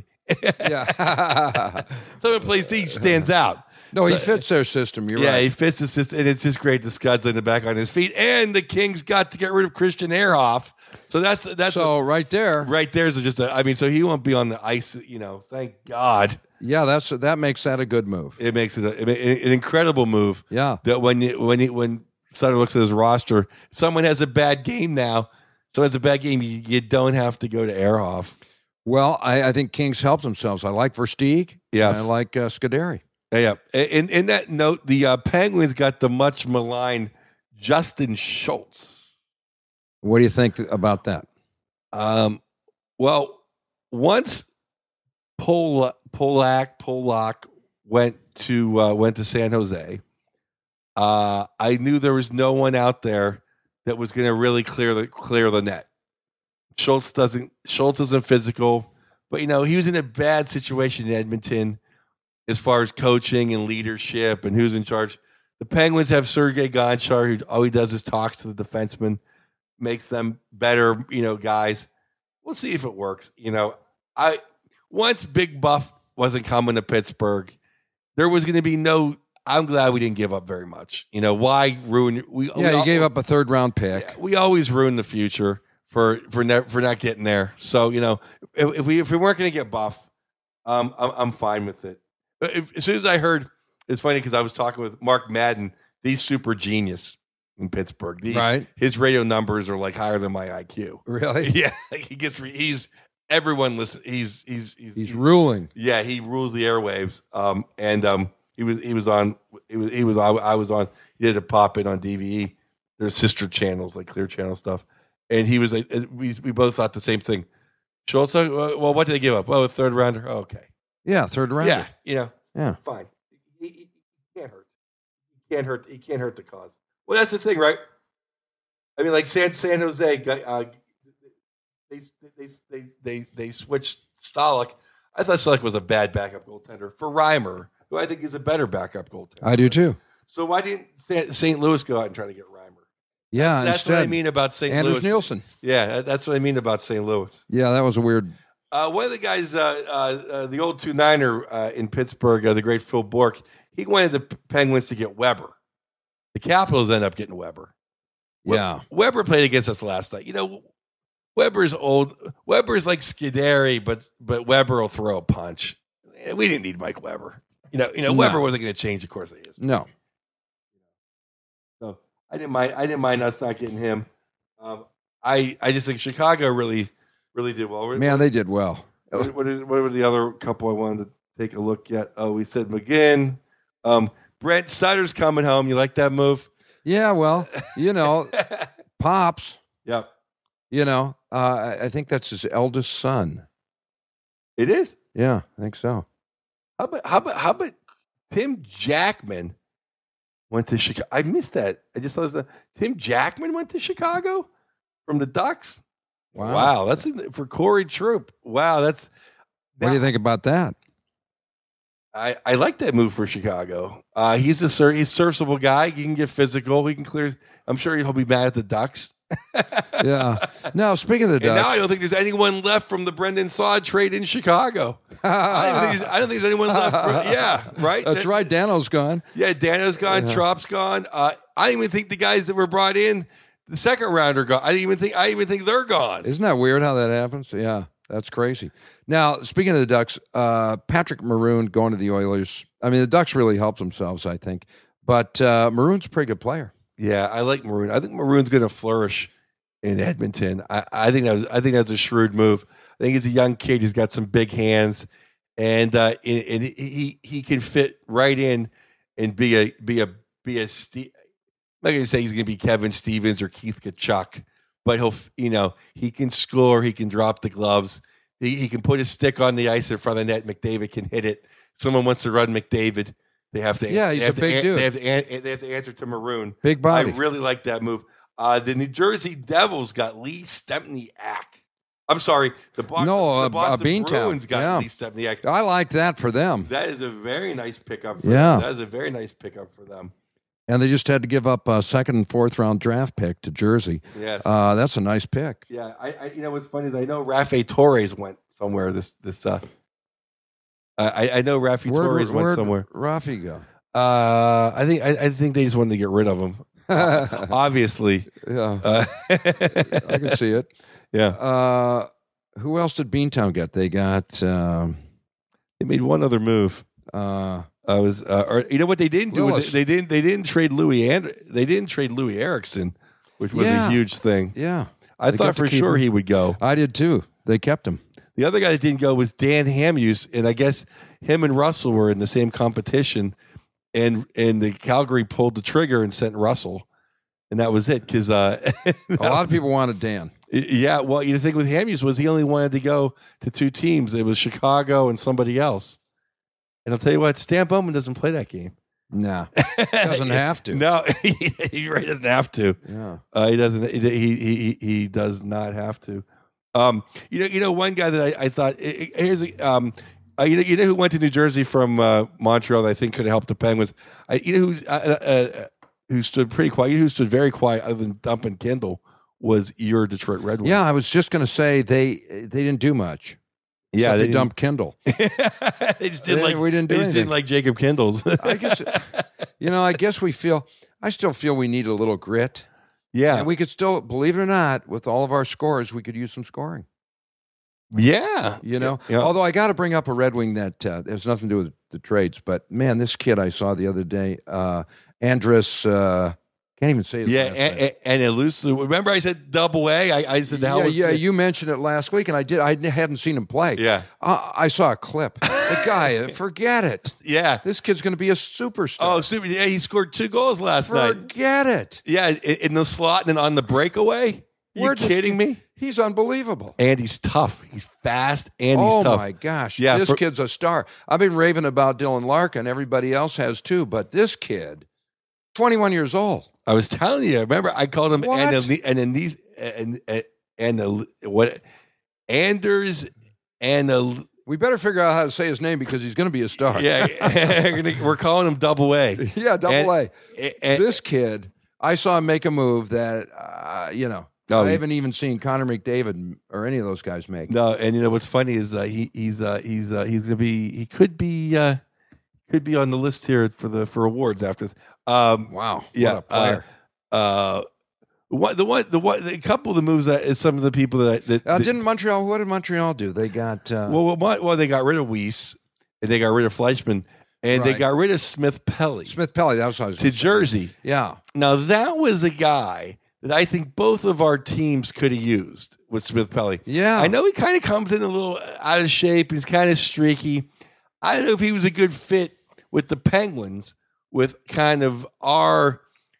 Yeah. Someone plays D stands out. no, he So- fits their system. You're yeah, right. he fits the system, and it's just great. The Scuds in the back on his feet, and the Kings got to get rid of Christian Ehrhoff. So that's that's so a, right there. right there's just a. I mean, so he won't be on the ice. You know, thank God. Yeah, that's that makes that a good move. It makes it a, an incredible move. Yeah. That when you, when he, when Sutter looks at his roster, if someone has a bad game now, someone has a bad game, you, you don't have to go to Ehrhoff. Well, I, I think Kings helped themselves. I like Versteeg. Yes. I like uh, Scuderi. Yeah. In in that note, the uh, Penguins got the much maligned Justin Schultz. What do you think about that? Um, well, once Pol- Polak Polak went to uh, went to San Jose, uh, I knew there was no one out there that was going to really clear the clear the net. Schultz doesn't. Schultz isn't physical, but you know he was in a bad situation in Edmonton as far as coaching and leadership and who's in charge. The Penguins have Sergei Gonchar, who all he does is talks to the defensemen, makes them better, you know, guys. We'll see if it works. You know, I once Big Buff wasn't coming to Pittsburgh, there was going to be no. I'm glad we didn't give up very much. You know, why ruin? We Yeah, we, you gave up a third round pick. yeah, we always ruin the future for for ne- for not getting there. So you know, if, if we if we weren't going to get Buff, um, I'm I'm fine with it. But if, as soon as I heard, it's funny because I was talking with Mark Madden. He's super genius in Pittsburgh. The- Right. His radio numbers are like higher than my I Q. Really? Yeah, he gets. re- He's everyone listen. He's he's he's, He's ruling. yeah. He rules the airwaves. Um, and um, he was he was on. He was he was. I, I was on. He had to pop in on D V E. There's sister channels like Clear Channel stuff, and he was like, we we both thought the same thing. Schultz, uh, well, what did they give up? Oh, a third rounder. Oh, okay. Yeah, third round. Yeah, you know, Yeah. fine. He, he, he can't hurt. He can't hurt. He can't hurt the cause. Well, that's the thing, right? I mean, like San San Jose, uh, they they they they they switched Stalick. I thought Stalick was a bad backup goaltender for Reimer, who I think is a better backup goaltender. I do too. So why didn't Saint Louis go out and try to get Reimer? Yeah, That's instead, what I mean about Saint Anders Louis. Nielsen. Yeah, that's what I mean about Saint Louis. Yeah, that was a weird. Uh, one of the guys, uh, uh, uh, the old two niner uh, in Pittsburgh, uh, the great Phil Bourque, he wanted the Penguins to get Weber. The Capitals end up getting Weber. We- Yeah. Weber played against us last night. You know, Weber's old. Weber's like Scuderi, but but Weber will throw a punch. We didn't need Mike Weber. You know, you know, No. Weber wasn't going to change the course of history. No. So I didn't mind. I didn't mind us not getting him. Um, I I just think Chicago really really did well. Man, they did well. What, what, is, what were the other couple I wanted to take a look at? Oh, we said McGinn. Um, Brent Sutter's coming home. You like that move? Yeah, well, you know, Pops, Yep. you know, uh, I- I think that's his eldest son. It is. Yeah, I think so. How about how about how about Tim Jackman went to Chicago? I missed that. I just saw this. Tim Jackman went to Chicago from the Ducks. Wow. Wow, that's in, for Corey Troop. Wow, that's. What do you think about that? I, I like that move for Chicago. Uh, he's a ser- he's serviceable guy. He can get physical. He can clear. I'm sure he'll be mad at the Ducks. Yeah. Now, speaking of the And now I Ducks, don't think there's anyone left from the Brendan Saad trade in Chicago. I don't think there's, I don't think there's anyone left. From, yeah, right. that's That- right. Dano's gone. Yeah, Dano's gone. Yeah. Trop's gone. Uh, I don't even think the guys that were brought in, the second round, are gone. I didn't even think. I even think they're gone. Isn't that weird how that happens? Yeah, that's crazy. Now, speaking of the Ducks, uh, Patrick Maroon going to the Oilers. I mean, the Ducks really helped themselves, I think. But uh, Maroon's a pretty good player. Yeah, I like Maroon. I think Maroon's going to flourish in Edmonton. I, I think that was. I think that's a shrewd move. I think he's a young kid. He's got some big hands, and uh, and, and he he can fit right in and be a be a be a. Ste- I'm not going to say he's going to be Kevin Stevens or Keith Kachuk, but he'll you know he can score. He can drop the gloves. He, he can put his stick on the ice in front of the net. McDavid can hit it. Someone wants to run McDavid. They have to. Yeah, he's they have a big to, dude. They have, to, an- they have to answer to Maroon. Big body. I really like that move. Uh, the New Jersey Devils got Lee Stempniak. I'm sorry, the Boston, No, the uh, Boston uh, Beantown. Bruins got Yeah. Lee Stempniak. I like that for them. That is a very nice pickup. For Yeah. them. That is a very nice pickup for them. And they just had to give up a second and fourth round draft pick to Jersey. Yes. Uh, that's a nice pick. yeah. I, I. You know what's funny is I know Rafe Torres went somewhere. This. This. Uh, I. I know Rafe Torres went where'd somewhere. Rafi go? Uh, I think. I, I think they just wanted to get rid of him. Obviously. Yeah, Uh, I can see it. Yeah. Uh, who else did Beantown get? They got. Um, They made one other move. uh, I was, uh, or you know what they didn't do? Willis. Was they, they didn't. They didn't trade Louis and they didn't trade Louis Erickson, which was Yeah. a huge thing. yeah, I They thought got to for keep sure him. he would go. I did too. They kept him. The other guy that didn't go was Dan Hamhuis, and I guess him and Russell were in the same competition, and and the Calgary pulled the trigger and sent Russell, and that was it. Because uh, A lot of people wanted Dan. yeah, well, you know, the thing with Hamhuis was he only wanted to go to two teams. It was Chicago and somebody else. And I'll tell you what, Stan Bowman doesn't play that game. Nah, doesn't have to. No, he, he really doesn't have to. Yeah. Uh, he doesn't. He, he he he does not have to. Um, you know, you know, one guy that I, I thought here's a, um, uh, you know, you know who went to New Jersey from uh, Montreal that I think could have helped the Penguins. I, you know who's uh, uh, who stood pretty quiet. You know who stood very quiet, other than Dump and Kendall, was your Detroit Red Wings. Yeah, I was just going to say they they didn't do much. yeah, Except they they dumped Kendall. didn't- they just didn't They- like. we didn't do they just didn't anything. like Jacob Kendall's. I guess, you know, I guess we feel. I still feel we need a little grit. yeah, And we could still, believe it or not, with all of our scores, we could use some scoring. yeah, You know, Yeah. although I got to bring up a Red Wing that uh, has nothing to do with the trades, but man, this kid I saw the other day, uh, Andres, uh, can't even say his yeah, last and, name. and, and elusive. Remember, I said double A. I, I said the hell Yeah, with yeah, it. you mentioned it last week, and I did. I hadn't seen him play. yeah, Uh, I saw a clip. The guy, forget it. yeah. This kid's going to be a superstar. Oh, super! Yeah, he scored two goals last night. forget it. Yeah, in, in the slot and on the breakaway. You We're just- kidding me? He's unbelievable. And he's tough. He's fast and he's oh tough. my gosh! Yeah, this for- kid's a star. I've been raving about Dylan Larkin. Everybody else has too, but this kid, twenty-one years old. I was telling you. Remember, I called him What? and and then these and and, and the, what Anders and the, We better figure out how to say his name because he's going to be a star. yeah, we're calling him Double A. yeah, double And- A. And- This kid, I saw him make a move that uh, you know. Oh, I he- haven't even seen Connor McDavid or any of those guys make. No, and you know what's funny is uh, he he's uh, he's uh, he's gonna be he could be uh, could be on the list here for the for awards after this. Um, Wow. yeah, What a player. Uh, What the one the one the couple of the moves that is some of the people that, that, Uh, that didn't Montreal? What did Montreal do? They got uh, well, well, well, they got rid of Weiss and they got rid of Fleischman and they Right. got rid of Smith Pelly Smith Pelly. That was what I was to gonna say. Jersey. Yeah, Now that was a guy that I think both of our teams could have used with Smith Pelly. yeah. I know he kind of comes in a little out of shape. He's kind of streaky. I don't know if he was a good fit with the Penguins, with kind of our,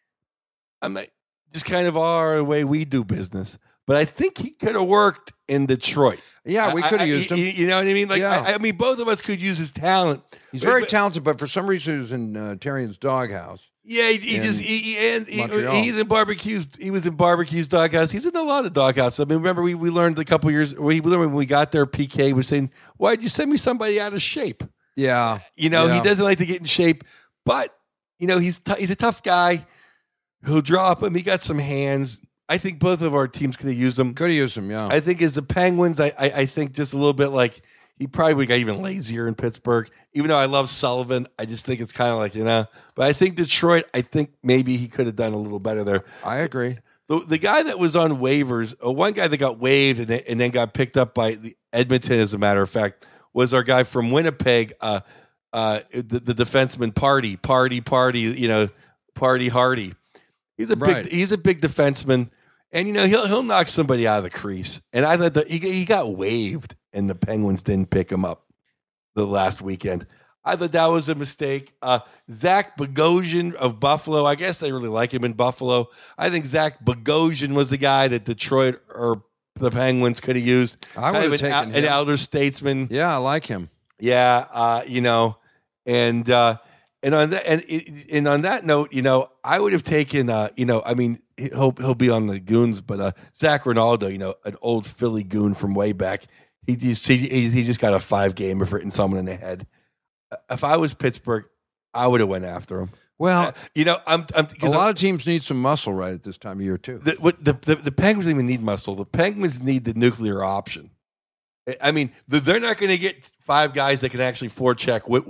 I mean, just kind of our way we do business. But I think he could have worked in Detroit. Yeah, we could I- have I- used him. You, you know what I mean? Like, Yeah. I, I mean, both of us could use his talent. He's very But- talented, but for some reason he was in uh, Tyrion's doghouse. Yeah, he, he in just he, he, and he, Montreal. he's in barbecues. He was in barbecues doghouse. He's in a lot of doghouse. I mean, remember we, we learned a couple years. We learned when we got there. P K was saying, "Why'd you send me somebody out of shape?" Yeah, You know, Yeah. he doesn't like to get in shape, but you know he's t- he's a tough guy. He'll drop him. He got some hands. I think both of our teams could have used him. could have used him. Yeah, I think as the Penguins, I, I I think just a little bit like he probably got even lazier in Pittsburgh. Even though I love Sullivan, I just think it's kind of like, you know. But I think Detroit, I think maybe he could have done a little better there. I agree. The, the guy that was on waivers, uh, one guy that got waived and then, and then got picked up by the Edmonton, as a matter of fact, was our guy from Winnipeg, uh, uh, the, the defenseman Party, Party, Party, you know, Party Hardy. He's a Right. big, he's a big defenseman, and you know he'll he'll knock somebody out of the crease. And I thought that he he got waived, and the Penguins didn't pick him up the last weekend. I thought that was a mistake. Uh, Zach Bogosian of Buffalo. I guess they really like him in Buffalo. I think Zach Bogosian was the guy that Detroit or the Penguins could have used. I Kind would of have an, taken an him. elder statesman. Yeah, I like him. Yeah, uh, you know, and uh, and on that and and on that note, you know, I would have taken, uh, you know, I mean, he'll he'll be on the Goons, but uh, Zach Ronaldo, you know, an old Philly Goon from way back. He just he, he just got a five gamer for hitting someone in the head. If I was Pittsburgh, I would have went after him. Well, You know, I'm, I'm a lot of teams need some muscle right at this time of year too. the, what the, the the Penguins don't even need muscle. The Penguins need the nuclear option. I mean, the, they're not going to get five guys that can actually forecheck with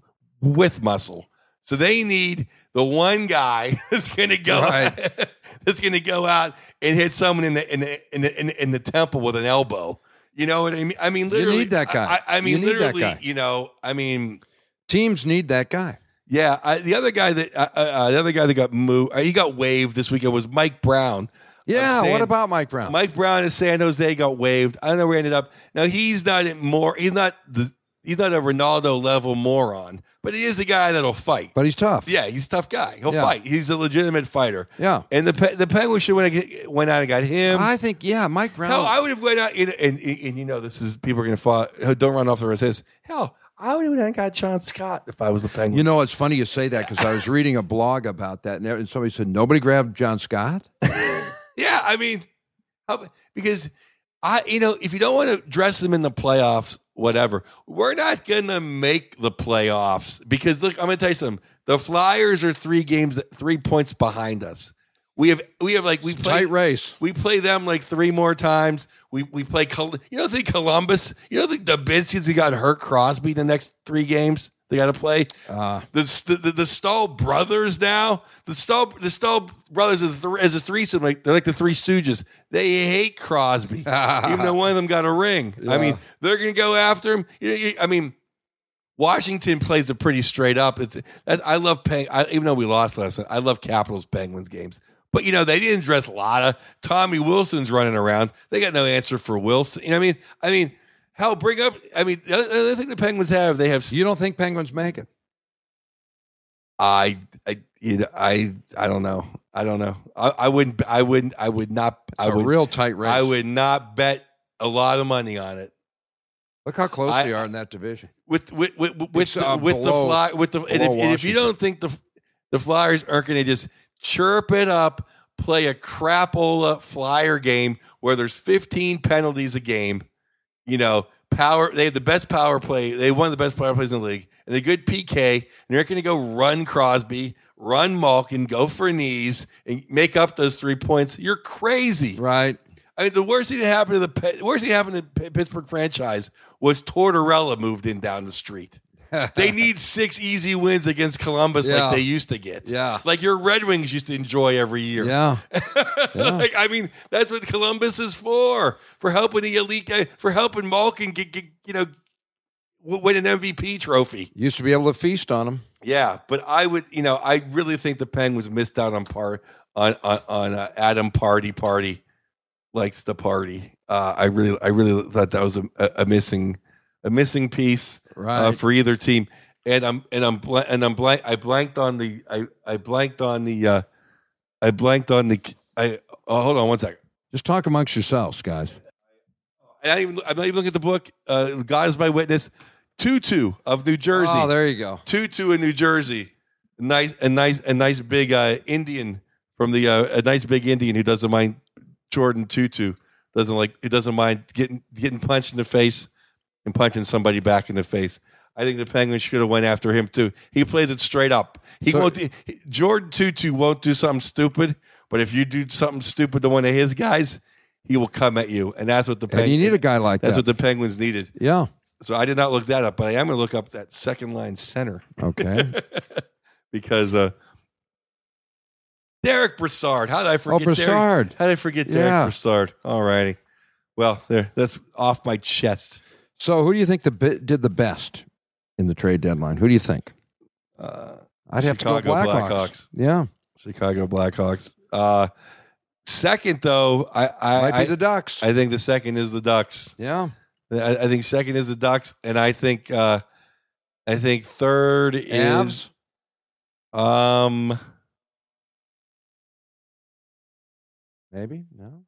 with muscle. So they need the one guy that's going to go Right. that's going to go out and hit someone in the in the, in the in the in the temple with an elbow. You know what I mean? I mean, literally, need that guy. I, I mean, You need that literally, guy. you know, I mean. Teams need that guy. Yeah, I, the other guy that uh, uh, the other guy that got moved, uh, he got waived this weekend was Mike Brown. Yeah, San- what about Mike Brown? Mike Brown in San Jose got waived. I don't know where he ended up. Now he's not in more. He's not the. He's not a Ronaldo level moron, but he is a guy that'll fight. But he's tough. Yeah, he's a tough guy. He'll Yeah. fight. He's a legitimate fighter. Yeah. And the Pe- the Penguins should went, went out and got him. I think, yeah, Mike Brown. Hell, I would have went out and, and, and, and you know this is people are going to fall. Don't run off the rails. Hell, I would have went out and got John Scott if I was the Penguins. you know, it's funny you say that because I was reading a blog about that, and there- and somebody said, nobody grabbed John Scott? Yeah, I mean, how, because I, you know, if you don't want to dress them in the playoffs, whatever, we're not gonna make the playoffs because look, I'm gonna tell you something. The Flyers are three games, three points behind us. We have, we have like we It's a play tight race. We play them like three more times. We we play. Col- You don't think Columbus? You don't think the Dubinsky's got hurt Crosby the next three games? They got to play. Uh, The, the the Stahl brothers now. The Stahl the Stahl brothers is a, is a threesome. Like they're like the Three Stooges. They hate Crosby, even though one of them got a ring. I Yeah. mean, they're going to go after him. You- you- I mean, Washington plays it pretty straight up. It's that's, I love paying. I, even though we lost last night, I love Capitals Penguins games. But you know they didn't dress Lotta. Tommy Wilson's running around. They got no answer for Wilson. You know what I mean? I mean. Hell, bring up. I mean, the other, the other thing the Penguins have, they have. you don't think Penguins make it? I, I, you know, I, I don't know. I don't know. I, I wouldn't. I wouldn't. I would not. It's I a would. real tight race. I would not bet a lot of money on it. Look how close I- they are in that division. With with with, with, It's, the, uh, with below- the fly with the and if, below and if you Washington. don't think the the Flyers aren't going to just chirp it up, play a crapola Flyer game where there's fifteen penalties a game, you know, power. They have the best power play. They have one of the best power plays in the league, and a good P K. And they're going to go run Crosby, run Malkin, go for knees, and make up those three points. You're crazy. Right. I mean, the worst thing that happened to the the worst thing that happened to the Pittsburgh franchise was Tortorella moved in down the street. They need six easy wins against Columbus Yeah. like they used to get. Yeah. Like your Red Wings used to enjoy every year. Yeah. Like, I mean, that's what Columbus is for, for helping the elite guy, for helping Malkin get, get, you know, w- win an M V P trophy. Used to be able to feast on them. Yeah, but I would, you know, I really think the Penguins missed out on par on on, on uh, Adam Party Party likes the party. Uh, I really, I really thought that was a, a missing, a missing piece Right. uh, for either team. And I'm and I'm bl- and I'm blank. I blanked on the. I, I blanked on the. Uh, I blanked on the. I oh, hold on one second. Just talk amongst yourselves, guys. I don't even, I'm not even looking at the book. Uh, God is my witness. Tutu of New Jersey. Oh, there you go. Tutu in New Jersey. Nice, a nice, a nice big uh, Indian from the uh, a nice big Indian who doesn't mind Jordan Tutu. Doesn't like he doesn't mind getting getting punched in the face and punching somebody back in the face. I think the Penguins should have went after him too. He plays it straight up. He So- won't. Do, Jordan Tutu won't do something stupid, but if you do something stupid to one of his guys, he will come at you, and that's what the And you Penguins. need a guy like That's that. what the Penguins needed. Yeah. So I did not look that up, but I am going to look up that second line center Okay. because uh, Derek Brassard. How did I Oh, forget? Derek, Brassard. how did I forget Derek Yeah. Brassard? All righty. Well, there. That's off my chest. So, who do you think the bi- did the best in the trade deadline? Who do you think? Uh, I'd have Chicago to go Blackhawks. Blackhawks. Yeah, Chicago Blackhawks. Uh, second, though, I I, might be I, the Ducks. I think the second is the Ducks. yeah, I, I think second is the Ducks, and I think uh, I think third Avs. is um. Maybe no.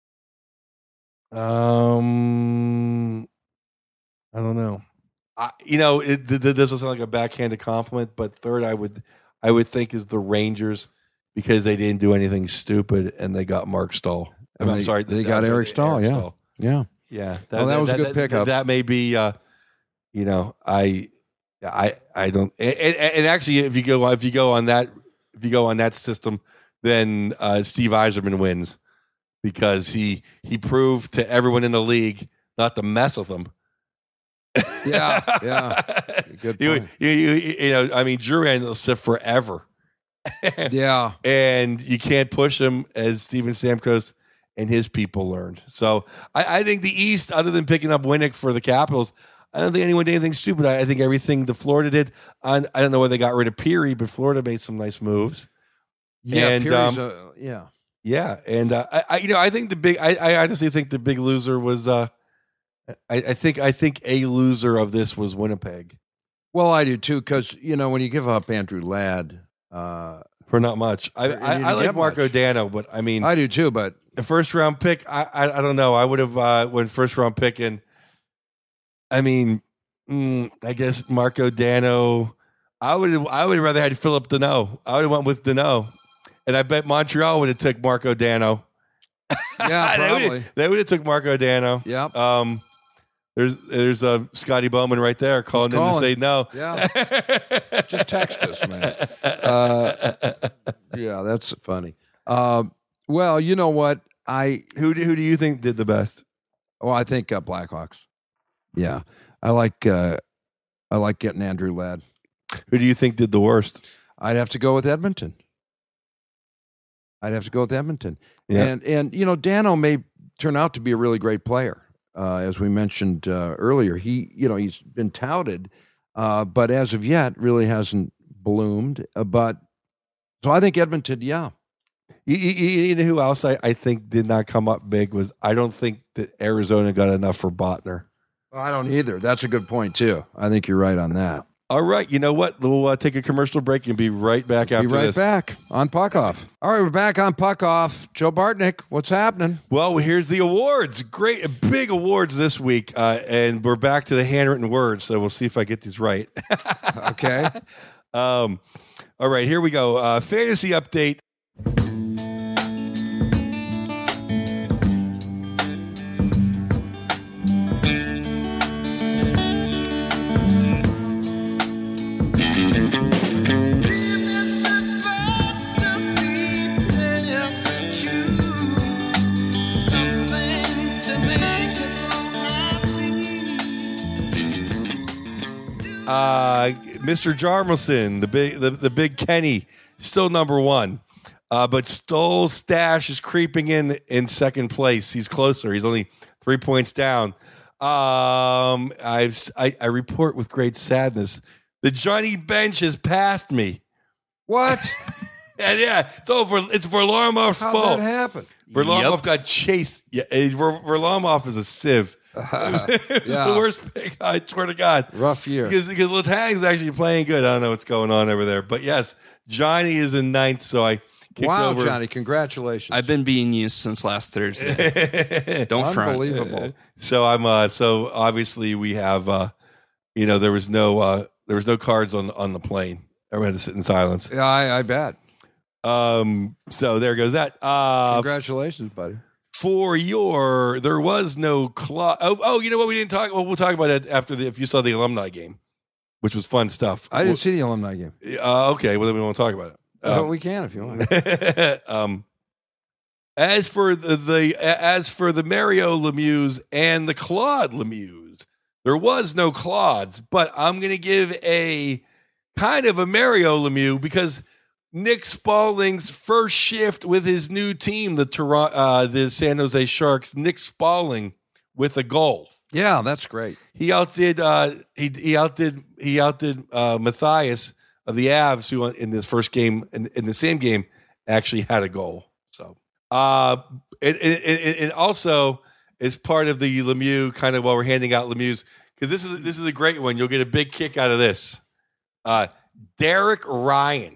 Um, I don't know. I, you know, it, th- th- this will sound like a backhanded compliment, but third, I would, I would think is the Rangers because they didn't do anything stupid and they got Mark Stahl. I mean, They- I'm sorry, they I'm got sorry, Eric Stahl, yeah. Yeah, yeah. Oh, that was a good pickup. That may be, uh, you know, I, I, I don't. And, and, and actually, if you go, if you go on that, if you go on that system, then uh, Steve Yzerman wins. Because he he proved to everyone in the league not to mess with them. yeah, yeah. Good You, point. you, you, you know, I mean, Duran will sit forever, Yeah, and you can't push him as Steven Stamkos and his people learned. So I, I think the East, other than picking up Winnick for the Capitals, I don't think anyone did anything stupid. I, I think everything the Florida did. I, I don't know whether they got rid of Peary, but Florida made some nice moves. yeah. And, Peary's um, a- yeah. Yeah, and uh, I, I, you know, I think the big, I, I honestly think the big loser was, uh, I, I think, I think a loser of this was Winnipeg Well, I do too, because you know when you give up Andrew Ladd, uh, for not much. I, You I, didn't I like get Marco much. Dano, but I mean, I do too. But the first round pick, I, I, I don't know. I would have uh, went first round pick, and I mean, mm, I guess Marco Dano. I would, I would have rather had Philip Deneau. I would have went with Deneau, and I bet Montreal would have took Marco Dano. yeah, they probably. would they would have took Marco Dano. Yeah, Um, there's there's a uh, Scotty Bowman right there calling in to calling. say no. Yeah. Just text us, man. Uh, yeah, that's funny. Uh, well, you know what? I who do, who do you think did the best? well, I think uh, Blackhawks. Yeah, I like uh, I like getting Andrew Ladd. Who do you think did the worst? I'd have to go with Edmonton. I'd have to go with Edmonton. Yeah. And and you know, Dano may turn out to be a really great player. Uh, as we mentioned uh, earlier, he you know he's been touted, uh, but as of yet, really hasn't bloomed. Uh, but so I think Edmonton, yeah, You, you, you know who else I, I think did not come up big was I don't think that Arizona got enough for Botner. I don't either. That's a good point too. I think you're right on that. All right, you know what? We'll uh, take a commercial break and be right back after Be right this. back on Puck Off. All right, we're back on Puck Off. Joe Bartnick, what's happening? Well, here's the awards. Great, big awards this week, uh, and we're back to the handwritten words. So we'll see if I get these right. Okay. um, all right, here we go. Uh, fantasy update. Uh, Mister Jarmelson, the big, the, the big Kenny, still number one. Uh, but Stoll Stash is creeping in in second place. He's closer. He's only three points down. Um, I've I, I report with great sadness that Johnny Bench has passed me. What? And yeah, it's over. It's Varlamov's How'd fault. that happen? Varlamov Yep. got chased. Yeah, eh, Var- Varlamov is a sieve. Uh, It was, it was yeah. the worst pick. I swear to God. Rough year. Because because Letang's actually playing good. I don't know what's going on over there, but yes, Johnny is in ninth. So I kicked Wow, over. Johnny, congratulations. I've been being used since last Thursday. Don't front. Unbelievable. So I'm uh so obviously we have uh you know there was no uh there was no cards on on the plane. Everyone had to sit in silence. Yeah, I, I bet. Um so there goes that. Uh Congratulations, buddy. for your there was no clock. Oh, oh, you know what we didn't talk well we'll talk about that after the if you saw the alumni game, which was fun stuff. I didn't see the alumni game. Uh, okay, well then we won't talk about it. Uh, Um, we can if you want. um, as for the, the as for the Mario Lemieux and the Claude Lemieux, there was no Claudes, but I'm going to give a kind of a Mario Lemieux because Nick Spalling's first shift with his new team, the Toronto, uh, the San Jose Sharks, Nick Spalling with a goal. Yeah, that's great. He outdid uh, he he outdid he outdid uh, Matthias of the Avs, who in this first game in, in the same game actually had a goal. So, uh, it, it, it, it also is part of the Lemieux kind of while we're handing out Lemieux because this is this is a great one. You'll get a big kick out of this. Uh, Derek Ryan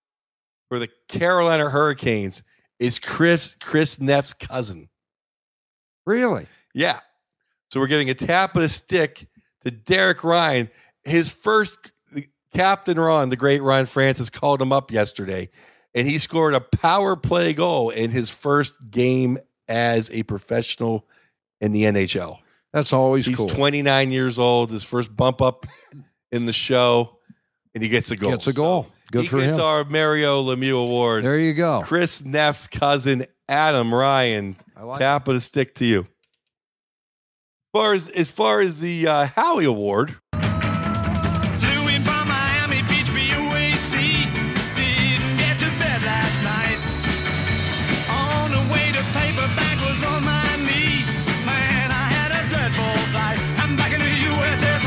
for the Carolina Hurricanes is Chris Chris Neff's cousin. Really? Yeah. So we're giving a tap of the stick to Derek Ryan. His first Captain Ron, the great Ron Francis, called him up yesterday, and he scored a power play goal in his first game as a professional in the N H L. That's always He's cool. twenty-nine years old, his first bump up in the show, and he gets a goal. Gets a goal. So Good he for gets him. our Mario Lemieux Award. There you go. Chris Neff's cousin, Adam Ryan. I like Tap of the stick to you. As far as, as far as the uh, Howie Award, Flew in from Miami Beach, B U A C. Didn't get to bed last night. On the way to paperback was on my knee. Man, I had a dreadful flight. I'm back in the U S S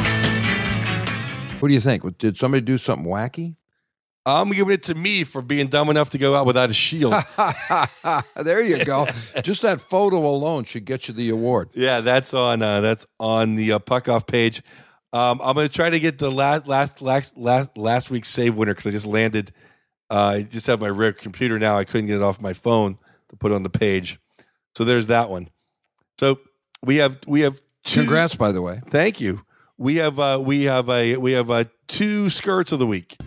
R. What do you think? Did somebody do something wacky? I'm giving it to me for being dumb enough to go out without a shield. There you go. Just that photo alone should get you the award. Yeah, that's on uh, that's on the uh, puck off page. Um, I'm going to try to get the last last last last, last week's save winner because I just landed. Uh, I just have my rear computer now. I couldn't get it off my phone to put on the page. So there's that one. So we have we have two, Congrats, by the way. Thank you. We have uh, we have a we have uh, two skirts of the week.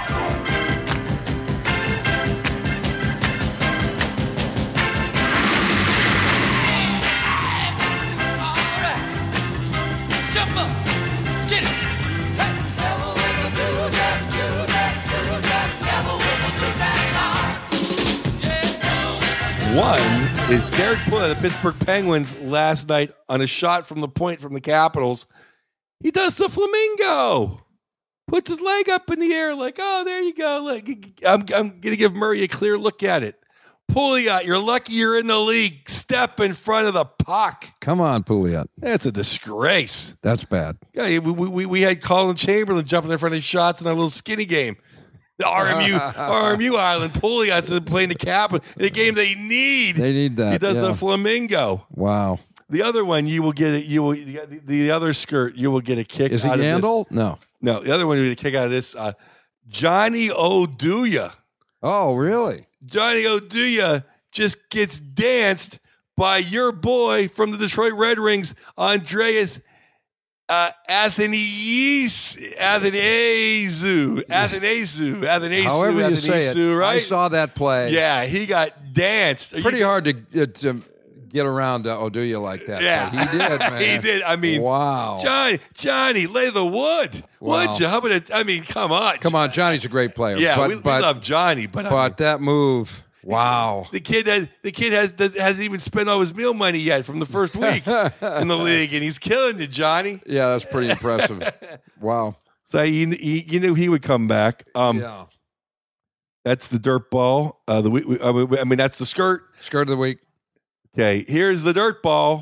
One is Derek Pullitt of the Pittsburgh Penguins last night on a shot from the point from the Capitals. He does the flamingo. Puts his leg up in the air like, oh, there you go. Like, I'm, I'm going to give Murray a clear look at it. Pouliot, you're lucky you're in the league. Step in front of the puck. Come on, Pouliot. That's a disgrace. That's bad. Yeah, we, we, we had Colin Chamberlain jumping in front of his shots in our little skinny game. The R M U R M U Island. Pouliot's playing the cap in the game they need. They need that. He does yeah. the flamingo. Wow. The other one, you will get it. You will the, the other skirt. You will get a kick. Is it out of Yandel? this. No. No, the other one you get a kick out of this. Uh, Johnny Oduya. Oh, really? Johnny Oduya just gets danced by your boy from the Detroit Red Wings, Andreas uh, Athanasiou. Athanasiou. Athanasiou. Athanasiou. However you say it. Athanasiou, right? I saw that play. Yeah, he got danced. Are Pretty you- hard to, uh, to get around uh, Oduya like that. Yeah, but he did, man. he did. I mean, wow. Johnny, Johnny, lay the wood. Wow. Would you? How about it? I mean, come on. Come on, Johnny's a great player. Yeah, but, we, we but, love Johnny, but, I but mean, that move, wow. the kid has the kid has does, hasn't even spent all his meal money yet from the first week in the league, and he's killing you, Johnny. Yeah, that's pretty impressive. Wow. So you, you knew he would come back. Um, yeah. That's the dirt ball. Uh, the we, we, I, mean, I mean, that's the skirt. Skirt of the week. Okay, here's the dirt ball.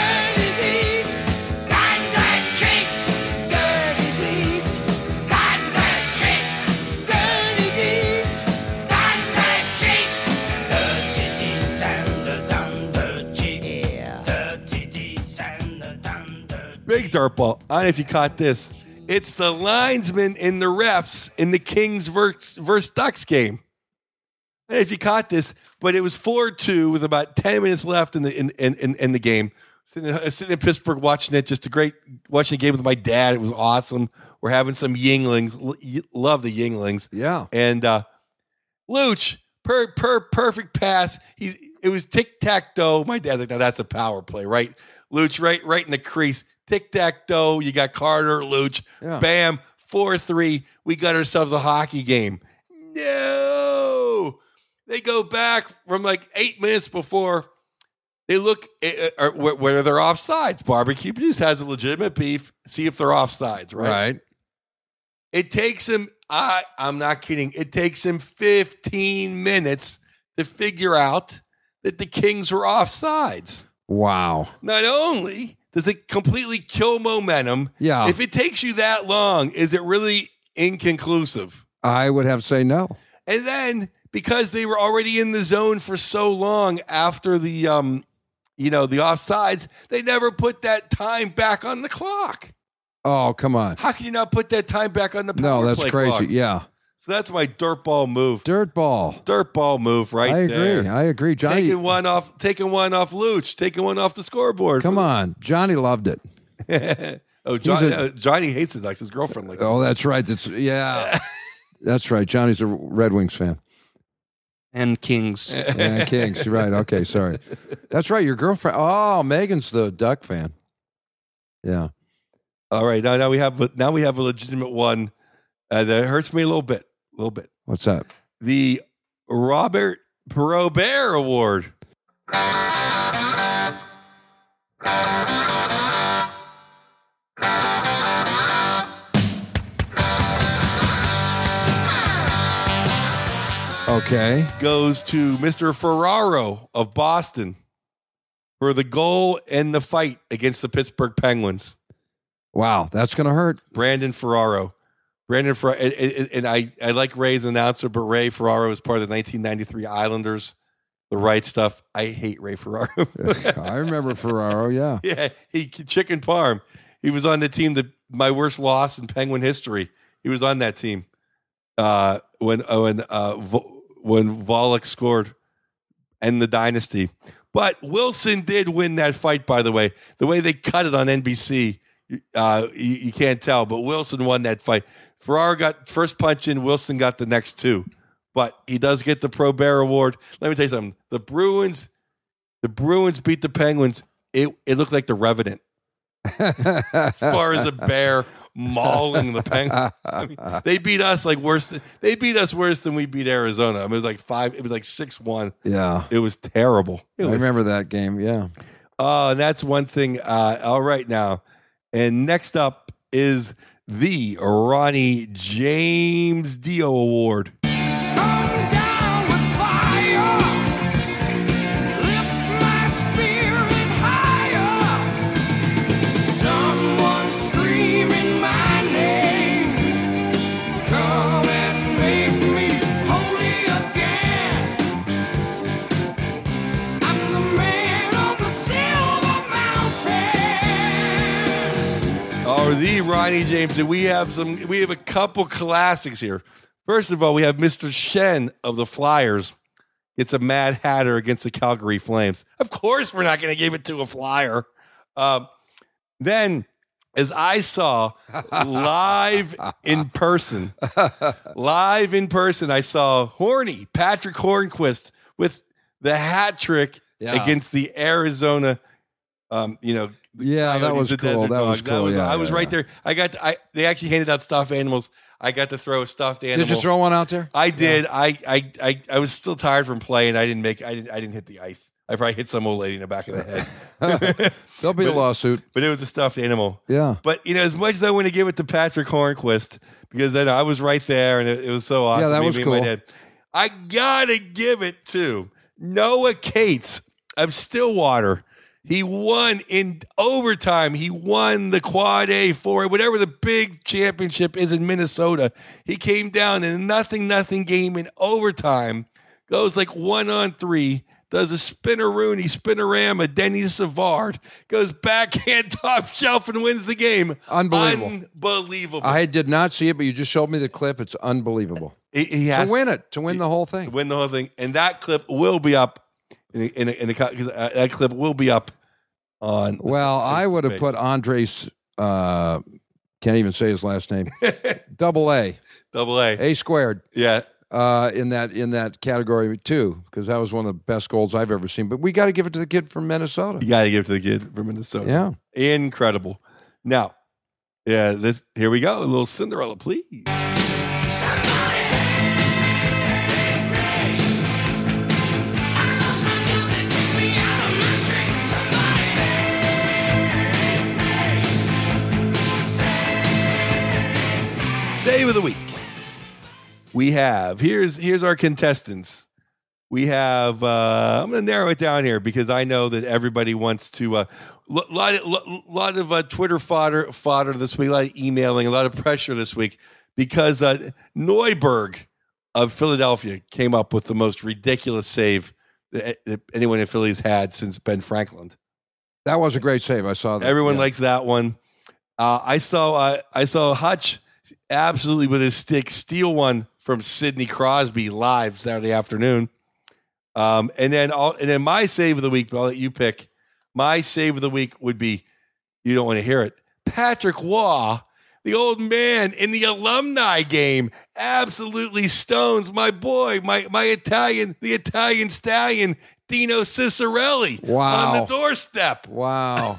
Big dirt ball. I don't know if you caught this. It's the linesman and the refs in the Kings versus, versus Ducks game. I don't know if you caught this, but it was four two with about ten minutes left in the in in, in, in the game. Sitting in, sitting in Pittsburgh watching it, just a great watching a game with my dad. It was awesome. We're having some Yinglings. Love the Yinglings. Yeah. And uh, Luch, per per perfect pass. He it was tic tac toe. My dad's like, now that's a power play, right? Luch right right in the crease. Tic-tac-toe, you got Carter, Luch, yeah. Bam, four three. We got ourselves a hockey game. No! They go back from like eight minutes before. They look at uh, whether they're offsides. Barbecue News has a legitimate beef. See if they're offsides, right? Right. It takes him, I, I'm not kidding, it takes him fifteen minutes to figure out that the Kings were offsides. Wow. Not only does it completely kill momentum? Yeah. If it takes you that long, is it really inconclusive? I would have to say no. And then because they were already in the zone for so long after the, um, you know, the offsides, they never put that time back on the clock. Oh, come on. How can you not put that time back on the power No, that's play crazy. clock? Yeah. So that's my dirt ball move. Dirt ball. Dirt ball move right I agree. there. I agree. Johnny. Taking one off, taking one off Luch, taking one off the scoreboard. Come on. Johnny loved it. oh, Johnny, a- uh, Johnny hates it. Like his girlfriend likes it. Oh, that's right. That's yeah. That's right. Johnny's a Red Wings fan. And Kings. Yeah, Kings. Right. Okay. Sorry. That's right. Your girlfriend. Oh, Megan's the Duck fan. Yeah. All right, now now we have now we have a legitimate one uh, that hurts me a little bit, a little bit. What's that? The Robert Perot Award. Okay. Goes to Mister Ferraro of Boston for the goal and the fight against the Pittsburgh Penguins. Wow, that's going to hurt. Brandon Ferraro. Brandon Ferraro. And, and, and I, I like Ray's announcer, but Ray Ferraro is part of the nineteen ninety-three Islanders. The right stuff. I hate Ray Ferraro. I remember Ferraro, yeah. Yeah, he chicken parm. He was on the team that my worst loss in Penguin history. He was on that team uh, when uh, when uh, Vo- when Volek scored and the dynasty. But Wilson did win that fight. By the way, the way they cut it on N B C, uh, you, you can't tell. But Wilson won that fight. Ferraro got first punch in. Wilson got the next two. But he does get the Pro Bear Award. Let me tell you something. The Bruins, the Bruins beat the Penguins. It it looked like the Revenant. As far as a bear mauling the Penguins, I mean, they beat us like worse. Than, they beat us worse than we beat Arizona. I mean, it was like five. It was like six one. Yeah, it was terrible. It I was, remember that game. Yeah. Oh, and that's one thing. Uh, all right, now, and next up is the Ronnie James Dio Award. The Ronnie James, and we have some. We have a couple classics here. First of all, we have Mister Shen of the Flyers. It's a Mad Hatter against the Calgary Flames. Of course, we're not going to give it to a Flyer. Um, then, as I saw live in person, live in person, I saw Horny Patrick Hornquist with the hat trick Yeah. against the Arizona. Um, you know. Yeah, that was the cool. Desert That was Dogs. cool. was, Yeah, I was yeah, right yeah. there. I got. I they actually handed out stuffed animals. I got to throw a stuffed animal. Did you throw one out there? I did. I, I I I was still tired from playing. I didn't make. I didn't. I didn't hit the ice. I probably hit some old lady in the back of the head. There'll be but, a lawsuit. But it was a stuffed animal. Yeah. But, you know, as much as I want to give it to Patrick Hornquist, because then I was right there and it, it was so awesome. Yeah, that me, was me cool. And my dad. I got to give it to Noah Cates of Stillwater. He won in overtime. He won the Quad A for whatever the big championship is in Minnesota. He came down in a nothing, nothing game in overtime, goes like one on three, does a spinner-rooney, spinner-rama, Denny Savard, goes backhand top shelf and wins the game. Unbelievable. Unbelievable. I did not see it, but you just showed me the clip. It's unbelievable. He, he has to win it, to win the whole to thing. win the whole thing. And that clip will be up in, in, in the because uh, that clip will be up on. the Well, I Facebook would have page. put Andres, uh, can't even say his last name, double A, Double A. A squared. Yeah. Uh, in that in that category too, because that was one of the best goals I've ever seen. But we got to give it to the kid from Minnesota. You got to give it to the kid from Minnesota. Yeah, Incredible. Now, yeah, this here we go. A little Cinderella, please. Save of the week. We have here's here's our contestants. We have. Uh, I'm going to narrow it down here because I know that everybody wants to. Uh, lo- lot of, lo- lot of uh, Twitter fodder fodder this week. A lot of emailing. A lot of pressure this week because uh, Neuberg of Philadelphia came up with the most ridiculous save that that anyone in Philly has had since Ben Franklin. that was a great save. I saw that. Everyone Yeah. likes that one. Uh, I saw uh, I saw Hutch absolutely with his stick steal one from Sidney Crosby live Saturday afternoon. Um, and then all, and then my save of the week, but I'll let you pick. My save of the week would be, you don't want to hear it, Patrick Waugh, the old man in the alumni game, absolutely stones my boy, my my Italian, the Italian stallion, Dino Cicerelli Wow. on the doorstep. Wow.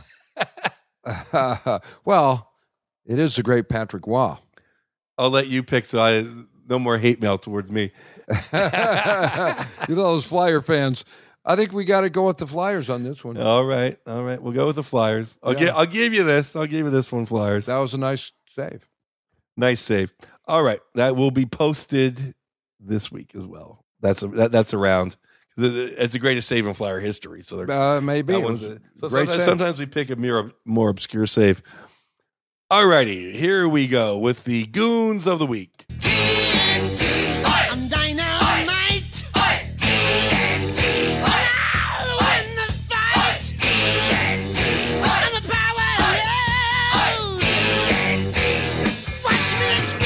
Well, it is the great Patrick Waugh. I'll let you pick, so I no more hate mail towards me. You know those Flyer fans. I think we got to go with the Flyers on this one. All right, all right, we'll go with the Flyers. I'll Yeah. give I'll give you this. I'll give you this one, Flyers. That was a nice save. Nice save. All right, that will be posted this week as well. That's a, that, that's around. It's the greatest save in Flyer history. So they're Uh, maybe that it one's was a, a so great sometimes, save. sometimes we pick a more, more obscure save. All righty, here we go with the Goons of the Week. I'm dynamite. T N T. I'll win the fight. T N T. I'm a power load. T N T. Watch me explode.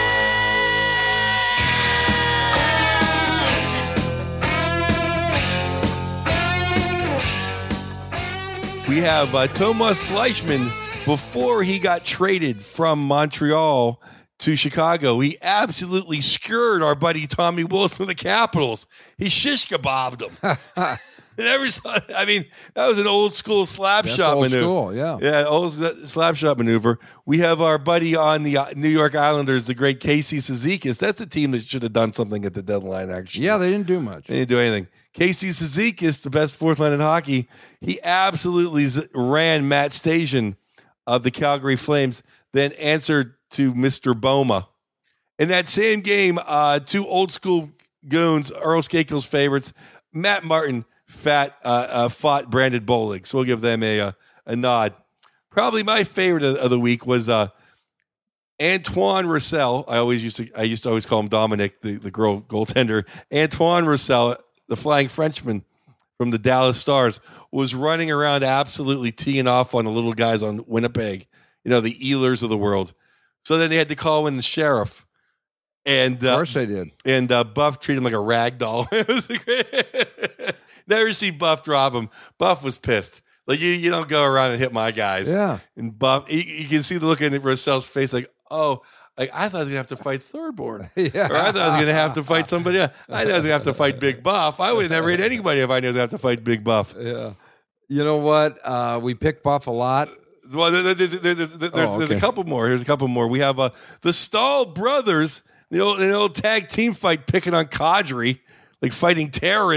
We have uh, Thomas Fleischmann. Before he got traded from Montreal to Chicago, he absolutely skewered our buddy Tommy Wilson of the Capitals. He shish kebabbed him. And every, I mean, that was an old school slap That's shot old maneuver. school, yeah. Yeah, old slap shot maneuver. We have our buddy on the uh, New York Islanders, the great Casey Cizikas. That's a team that should have done something at the deadline, actually. Yeah, they didn't do much. They didn't do anything. Casey Cizikas, the best fourth line in hockey, he absolutely z- ran Matt Stajan of the Calgary Flames, then answered to Mister Boma. In that same game, uh, two old school goons, Earl Skakel's favorites, Matt Martin fat, uh, uh, fought Brandon Bollig. So we'll give them a, a, a nod. Probably my favorite of, of the week was uh, Antoine Roussel. I always used to I used to always call him Dominic, the, the girl goaltender. Antoine Roussel, the Flying Frenchman from the Dallas Stars, was running around absolutely teeing off on the little guys on Winnipeg, you know, the Ehlers of the world. So then they had to call in the sheriff. And Of uh, course they did. and uh, Buff treated him like a rag doll. It was a great- Never see Buff drop him. Buff was pissed. Like, you, you don't go around and hit my guys. Yeah. And Buff, you, you can see the look in Roussel's face like, oh, like I thought I was going to have to fight Thurborn. Yeah. Or I thought I was going to have to fight somebody else. I thought I was going to have to fight Big Buff. I would have never hit anybody if I knew I was going to have to fight Big Buff. Yeah. You know what? Uh, we pick Buff a lot. Well, there- there's, there's, there's, there's, Oh, there's a okay. couple more. Here's a couple more. We have uh, the Stahl brothers, the old, the old tag team fight picking on Kadri, like fighting terrorism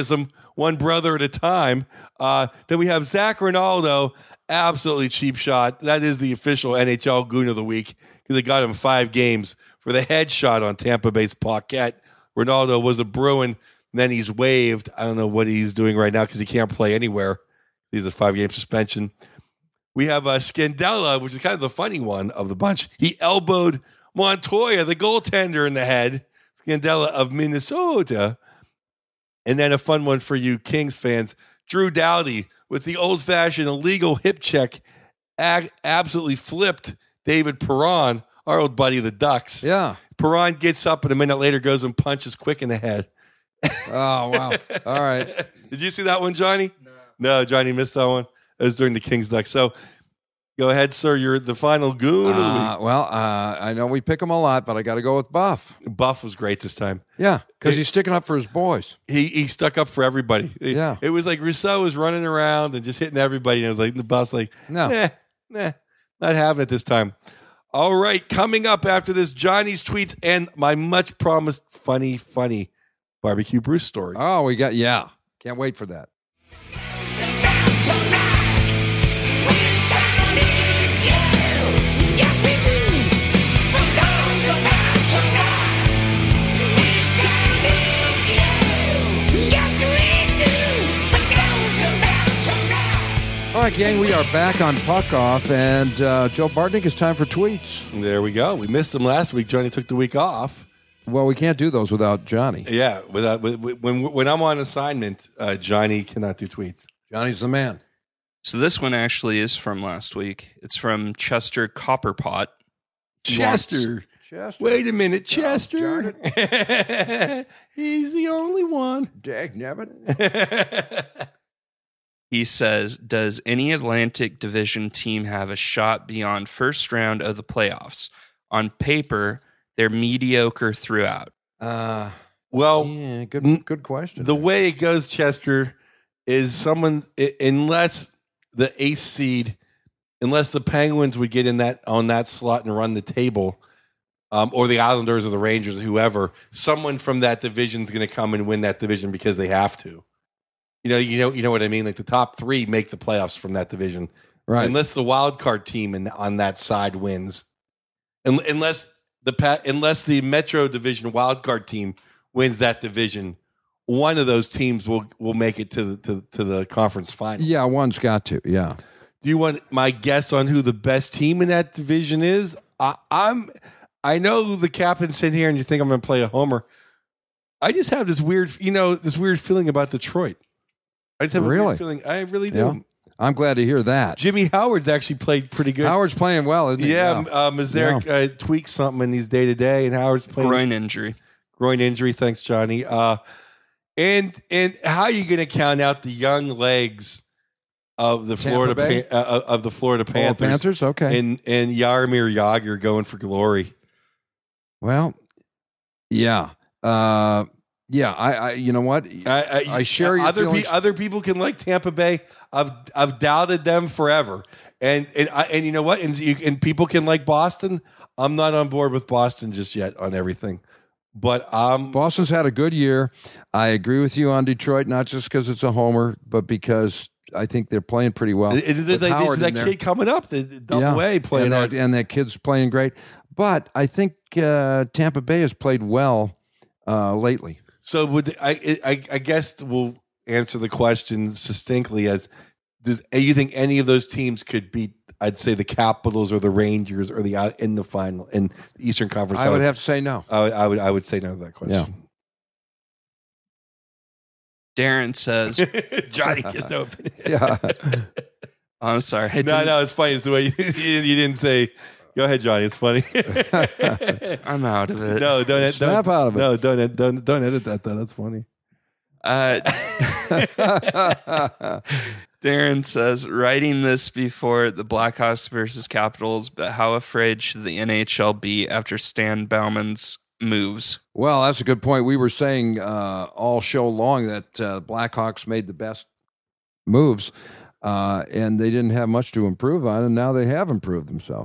one brother at a time. Uh, then we have Zach Ronaldo, absolutely cheap shot. That is the official N H L Goon of the Week because they got him five games for the headshot on Tampa Bay's Paquette. Ronaldo was a Bruin, and then he's waived. I don't know what he's doing right now because he can't play anywhere. He's a five-game suspension. We have uh, Scandella, which is kind of the funny one of the bunch. He elbowed Montoya, the goaltender, in the head. Scandella of Minnesota. And then a fun one for you Kings fans. Drew Doughty with the old-fashioned illegal hip check ag- absolutely flipped David Perron, our old buddy of the Ducks. Yeah. Perron gets up and a minute later goes and punches Quick in the head. Oh, wow. All right. Did you see that one, Johnny? No. No, Johnny missed that one. It was during the Kings Ducks. So go ahead, sir. You're the final goon of the Uh, week. well, uh, I know we pick him a lot, but I got to go with Buff. Buff was great this time. Yeah, because he's sticking up for his boys. He he stuck up for everybody. It, Yeah. It was like Rousseau was running around and just hitting everybody. And it was like the Buff's like, No. nah, nah, not having it this time. All right, coming up after this, Johnny's tweets and my much promised funny, funny barbecue Bruce story. Oh, we got, yeah. Can't wait for that. All right, gang, we are back on Puck Off, and uh, Joe Bartnick, it's time for tweets. There we go. We missed him last week. Johnny took the week off. Well, we can't do those without Johnny. Yeah, without with, with, when when I'm on assignment, uh, Johnny cannot do tweets. Johnny's the man. So this one actually is from last week. It's from Chester Copperpot. Chester. Chester. Wait a minute, Chester. darn He's the only one. Dag nabbit. He says, does any Atlantic Division team have a shot beyond first round of the playoffs? On paper, they're mediocre throughout. Uh, Well, yeah, good, good question. the way it goes, Chester, is someone i- unless the eighth seed, unless the Penguins would get in that on that slot and run the table, um, or the Islanders or the Rangers, whoever, someone from that division is going to come and win that division because they have to. You know, you know, you know what I mean. Like the top three make the playoffs from that division, right. unless the wild card team in, on that side wins, Un- unless the pa- unless the Metro Division wild card team wins that division, one of those teams will will make it to the to, to the conference final. Yeah, one's got to. Yeah. Do you want my guess on who the best team in that division is? I, I'm I know the captain's sitting here, and you think I'm going to play a homer. I just have this weird, you know, this weird feeling about Detroit. I just have a Really? weird feeling. I really do. Yeah. I'm glad to hear that. Jimmy Howard's actually played pretty good. Howard's playing well, isn't he? yeah, uh, Mazarek uh, tweaked something in these day to day, and Howard's playing Groin injury. groin injury. Thanks, Johnny. Uh, and and how are you going to count out the young legs of the Tampa Florida Bay? Pan- uh, of the Florida Oh, Panthers? Panthers? Okay. And and Jaromir Jagr going for glory. well, yeah. Uh, yeah, I, I, you know what? I, I share your other feelings. other people can like Tampa Bay. I've I've doubted them forever, and and I, and you know what? And you, and people can like Boston. I'm not on board with Boston just yet on everything, but um, Boston's had a good year. I agree with you on Detroit, not just because it's a homer, but because I think they're playing pretty well. it- it- with like, Howard there's in that there. kid coming up, the double Yeah. A playing and hard. that, and that kid's playing great. But I think uh, Tampa Bay has played well uh, lately. So would I, I? I guess we'll answer the question succinctly as: Does you think any of those teams could beat? I'd say the Capitals or the Rangers or the uh, in the final in the Eastern Conference. I would Finals? have to say no. I would, I would. I would say no to that question. Darren says, Johnny has no opinion. Yeah. oh, I'm sorry. I No, didn't- no, it's funny. It's the way you, you, didn't, you didn't say. Go ahead, Johnny. It's funny. I'm out of it. no, don't, Snap don't out of it. No, don't don't don't edit that. Though that's funny. Uh, Darren says, writing this before the Blackhawks versus Capitals, but how afraid should the N H L be after Stan Bauman's moves? Well, that's a good point. We were saying uh, all show long that uh, Blackhawks made the best moves, uh, and they didn't have much to improve on, and now they have improved themselves.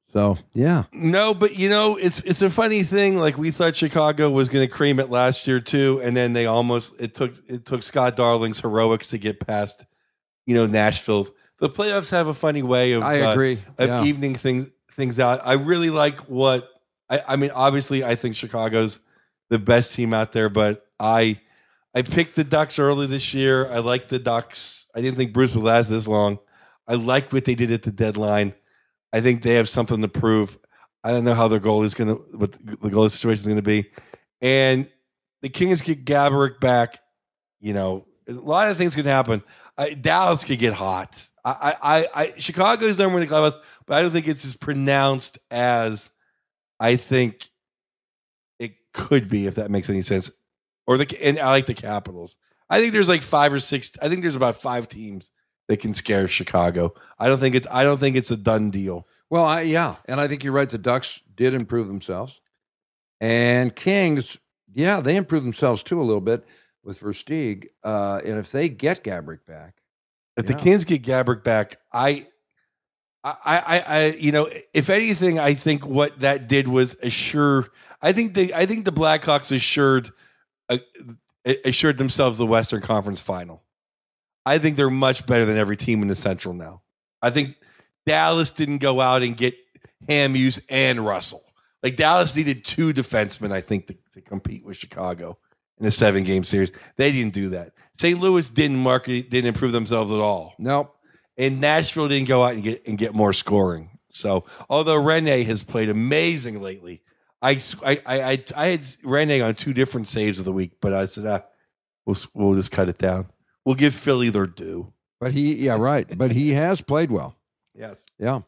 So yeah, No, but you know, it's it's a funny thing. Like we thought Chicago was going to cream it last year too, and then they almost it took it took Scott Darling's heroics to get past, you know, Nashville. The playoffs have a funny way of I agree. uh, of Yeah. evening things things out. I really like what I, I mean. Obviously, I think Chicago's the best team out there, but I I picked the Ducks early this year. I like the Ducks. I didn't think Bruce would last this long. I like what they did at the deadline. I think they have something to prove. I don't know how their goal is going to, what the goal situation is going to be. And the Kings get Gaborik back. You know, a lot of things can happen. I, Dallas could get hot. I, I, I, Chicago's done with the clubhouse, but I don't think it's as pronounced as I think it could be, if that makes any sense. Or the, and I like the Capitals. I think there's like five or six. I think there's about five teams that can scare Chicago. I don't think it's. I don't think it's a done deal. Well, I, yeah, and I think you're right. The Ducks did improve themselves, and Kings, yeah, they improved themselves too a little bit with Versteeg. Uh, and if they get Gaborik back, If yeah. the Kings get Gaborik back, I, I, I, I, you know, if anything, I think what that did was assure. I think they. I think the Blackhawks assured, uh, assured themselves the Western Conference Final. I think they're much better than every team in the Central now. I think Dallas didn't go out and get Hamhuis and Russell. Like Dallas needed two defensemen, I think, to, to compete with Chicago in a seven-game series. They didn't do that. Saint Louis didn't market, didn't improve themselves at all. nope. And Nashville didn't go out and get and get more scoring. So, although Rene has played amazing lately, I I I, I had Rene on two different saves of the week, but I said ah, we'll we'll just cut it down. We'll give Philly their due. But he, yeah, right. But he has played well. Yes. Yeah.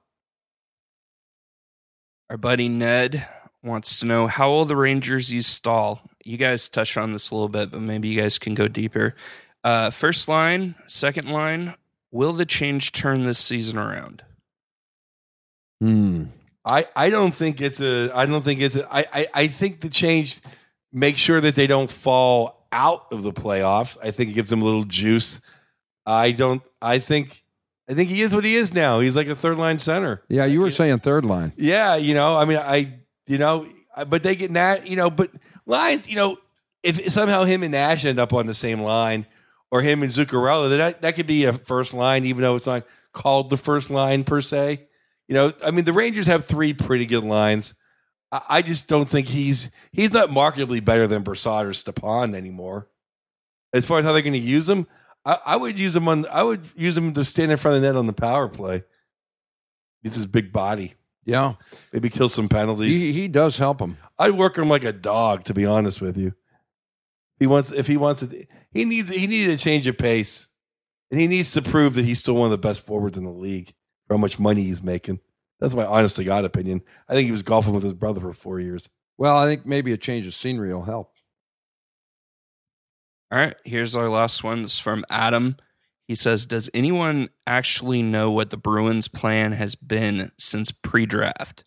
Our buddy Ned wants to know how will the Rangers use Stahl? You guys touched on this a little bit, but maybe you guys can go deeper. Uh, first line, second line, will the change turn this season around? Hmm. I, I don't think it's a I don't think it's a I, I, I think the change makes sure that they don't fall out of the playoffs. I think it gives them a little juice. I don't I think I think he is what he is now. He's like a third line center. Yeah, you were saying third line. Yeah, you know, I mean I you know, but they get Nash, you know, but lines, you know, if somehow him and Nash end up on the same line, or him and Zuccarello, that that could be a first line, even though it's not called the first line per se. You know, I mean, the Rangers have three pretty good lines. I, I just don't think he's he's not markedly better than Brassard or Stepan anymore. As far as how they're going to use him, I, I would use him on. I would use him to stand in front of the net on the power play. Use his big body, Yeah. maybe kill some penalties. He, he does help him. I'd work him like a dog, to be honest with you. He wants if he wants to. He needs he needed a change of pace, and he needs to prove that he's still one of the best forwards in the league for how much money he's making. That's my honest to God opinion. I think he was golfing with his brother for four years. Well, I think maybe a change of scenery will help. All right, here's our last one. This is from Adam. He says, does anyone actually know what the Bruins' plan has been since pre-draft?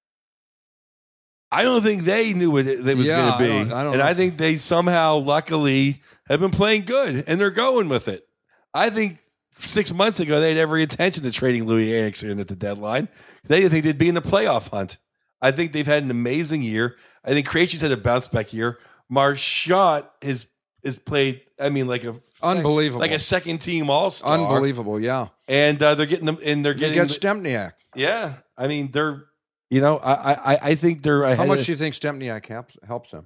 I don't think they knew what it, it was Yeah, going to be, I don't- I don't and know I if- think they somehow, luckily, have been playing good, and they're going with it. I think six months ago they had every intention of trading Louis Eriksson at the deadline. They didn't think they'd be in the playoff hunt. I think they've had an amazing year. I think Krejci's had a bounce back year. Marchand has has played. I mean, like a Unbelievable. like a second team all star. Unbelievable, yeah. And uh, they're getting them, and they're You getting. get Stempniak. yeah, I mean, they're. You know, I I, I think they're. How ahead much of- do you think Stempniak helps, helps him?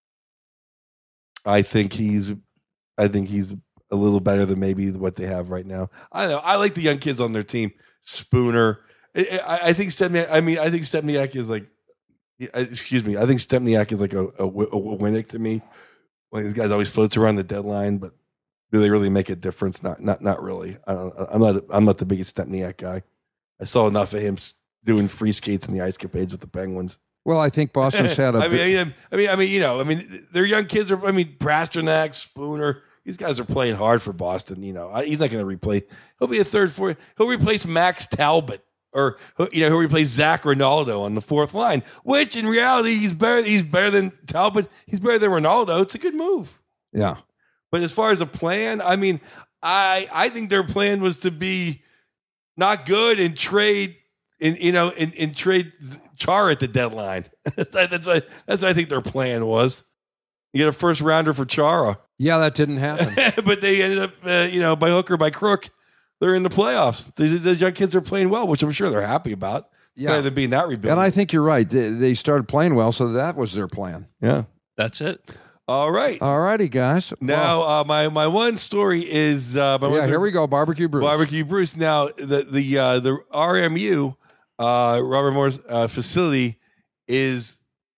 I think he's. I think he's a little better than maybe what they have right now. I don't know. I like the young kids on their team. Spooner. I, I, I think Stempniak. I mean, I think Stempniak is like. Excuse me. I think Stempniak is like a, a, a Winnick to me. One of these guys always floats around the deadline, but do they really make a difference? Not, not, not really. I don't. I'm not. I'm not the biggest Stempniak guy. I saw enough of him doing free skates in the ice capades with the Penguins. Well, I think Boston's had a. I mean, I mean, I mean, I mean, you know, I mean, their young kids are. I mean, Pasternak, Spooner. These guys are playing hard for Boston. You know, I, he's not going to replace. He'll be a third, fourth. He'll replace Max Talbot, or you know, he'll replace Zach Ronaldo on the fourth line. Which, in reality, he's better. He's better than Talbot. He's better than Ronaldo. It's a good move. yeah. But as far as a plan, I mean, I I think their plan was to be not good and trade in you know in, in trade Char at the deadline. that's what that's what I think their plan was. You get a first rounder for Chara. Yeah, that didn't happen. But they ended up, uh, you know, by hook or by crook, they're in the playoffs. These, those young kids are playing well, which I'm sure they're happy about. Yeah. Rather than being that rebuild. And I think you're right. They, they started playing well, so that was their plan. yeah. That's it. All right. All righty, guys. Now, uh, my my one story is uh, my Well, one yeah, here story- we go. Barbecue Bruce. Barbecue Bruce. Now, the the uh, the R M U uh, Robert Morris uh, facility is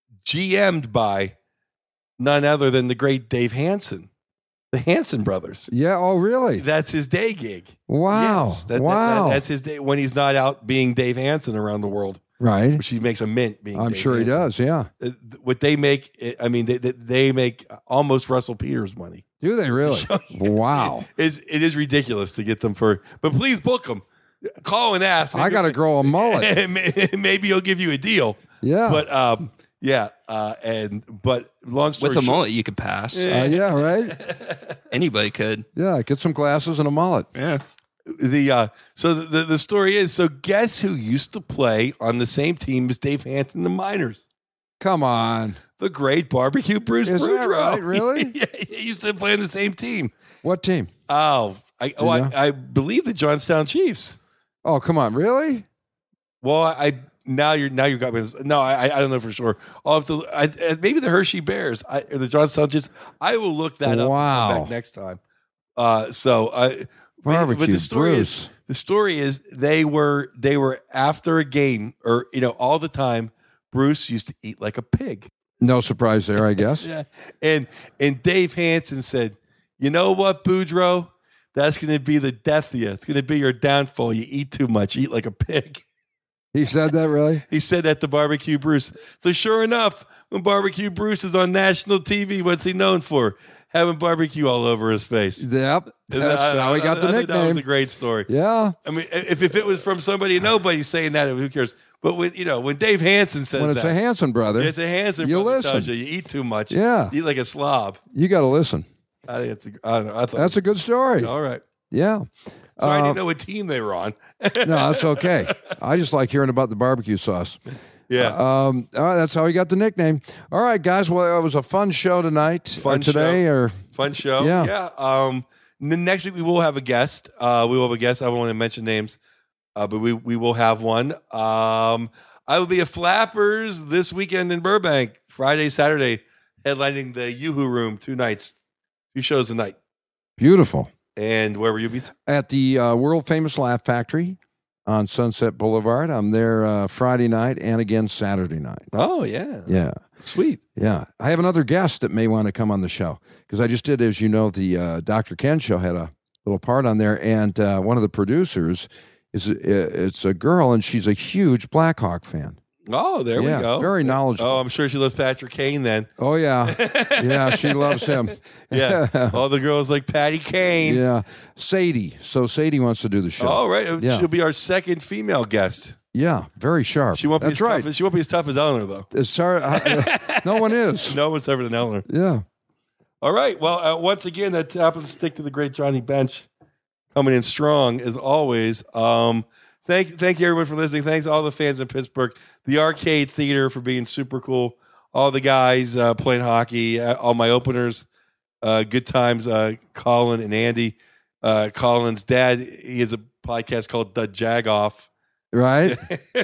G M'd by none other than the great Dave Hansen, the Hansen brothers. Yeah. Oh, really? That's his day gig. Wow. Yes, that- that- wow. that- that's his day when he's not out being Dave Hansen around the world, right. which he makes a mint being. I'm Dave sure he Hansen. does. Yeah. Uh, What they make, I mean, they, they- they make almost Russell Peters money. Do they really? Wow. It's, it is ridiculous to get them for, but please book them. Call and ask. I got to grow a mullet. Maybe he'll give you a deal. Yeah. But um, yeah, uh, and but long story With a short, mullet, you could pass. Uh, yeah. Right. Anybody could. Yeah. Get some glasses and a mullet. Yeah. the uh, so the, the the story is so guess who used to play on the same team as Dave Hansen, the Miners. Come on. The great Barbecue Bruce Is that Boudreaux. right? Really? yeah, he used to play on the same team. What team? Oh, I, oh, you know? I, I believe the Johnstown Chiefs. Oh, come on. Really? Well, I now you're now you got me. No, I I don't know for sure. I'll have to. I, uh, maybe the Hershey Bears I, or the Johnstown Chiefs. I will look that up. Wow. And come back next time. Uh, so I. Barbecue but the story Bruce. is the story is they were they were after a game or you know all the time. Bruce used to eat like a pig. No surprise there, I guess. Yeah, and and Dave Hansen said, "You know what, Boudreaux? That's going to be the death of you. It's going to be your downfall. You eat too much. You eat like a pig." He said that, really? He said that to Barbecue Bruce. So sure enough, when Barbecue Bruce is on national T V, what's he known for? Having barbecue all over his face. Yep. That's I- how he got I- the I think That was a nickname. great story. Yeah. I mean, if, if it was from somebody, nobody saying that, who cares? But when you know, when Dave Hansen says When it's that, a Hanson brother, it's a Hansen you brother listen. tells you, you eat too much. Yeah. You eat like a slob. you got to listen. I think it's. A, I don't know. I thought That's a good story. all right. Yeah. So I Uh, didn't know what team they were on. No, that's okay. I just like hearing about the barbecue sauce. Yeah. Um, all right, that's how he got the nickname. All right, guys. Well, it was a fun show tonight. Fun or today, or Fun show. Yeah. Yeah. Um, n- next week we will have a guest. Uh, we will have a guest. I don't want to mention names, uh, but we we will have one. Um, I will be at Flappers this weekend in Burbank, Friday, Saturday, headlining the Yoo-Hoo Room two nights, two shows a night. beautiful And where will you be? at the uh, world famous Laugh Factory on Sunset Boulevard. I'm there uh, Friday night and again Saturday night. Oh yeah, Yeah. sweet. Yeah. I have another guest that may want to come on the show because I just did, as you know, the uh, Doctor Ken show had a little part on there. And uh, one of the producers is uh, it's a girl and she's a huge Blackhawk fan. Oh, there yeah, we go. Very knowledgeable. Oh, I'm sure she loves Patrick Kane then. Oh, yeah. Yeah, she loves him. Yeah, all the girls like Patty Kane. Yeah. Sadie. So Sadie wants to do the show. All right, Yeah. she'll be our second female guest. Yeah, very sharp. She won't be That's as right. tough. She won't be as tough as Eleanor though. As tar- uh, no one is. No one's tougher than Eleanor. Yeah. All right. Well, uh, once again, that happens to stick to the great Johnny Bench, coming in strong as always. Um, thank, thank you everyone for listening. Thanks to all the fans in Pittsburgh, the Arcade Theater for being super cool. All the guys uh, playing hockey, uh, all my openers, uh, good times. Uh, Colin and Andy. Uh, Colin's dad, he has a podcast called The Jag Off. Right?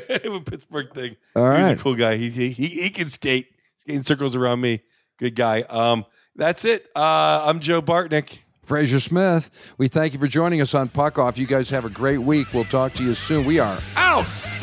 A Pittsburgh thing. All He's right. a cool guy. He he he, he can skate. Skating circles around me. Good guy. Um, that's it. Uh, I'm Joe Bartnick. Fraser Smith, we thank you for joining us on Puck Off. You guys have a great week. We'll talk to you soon. We are out.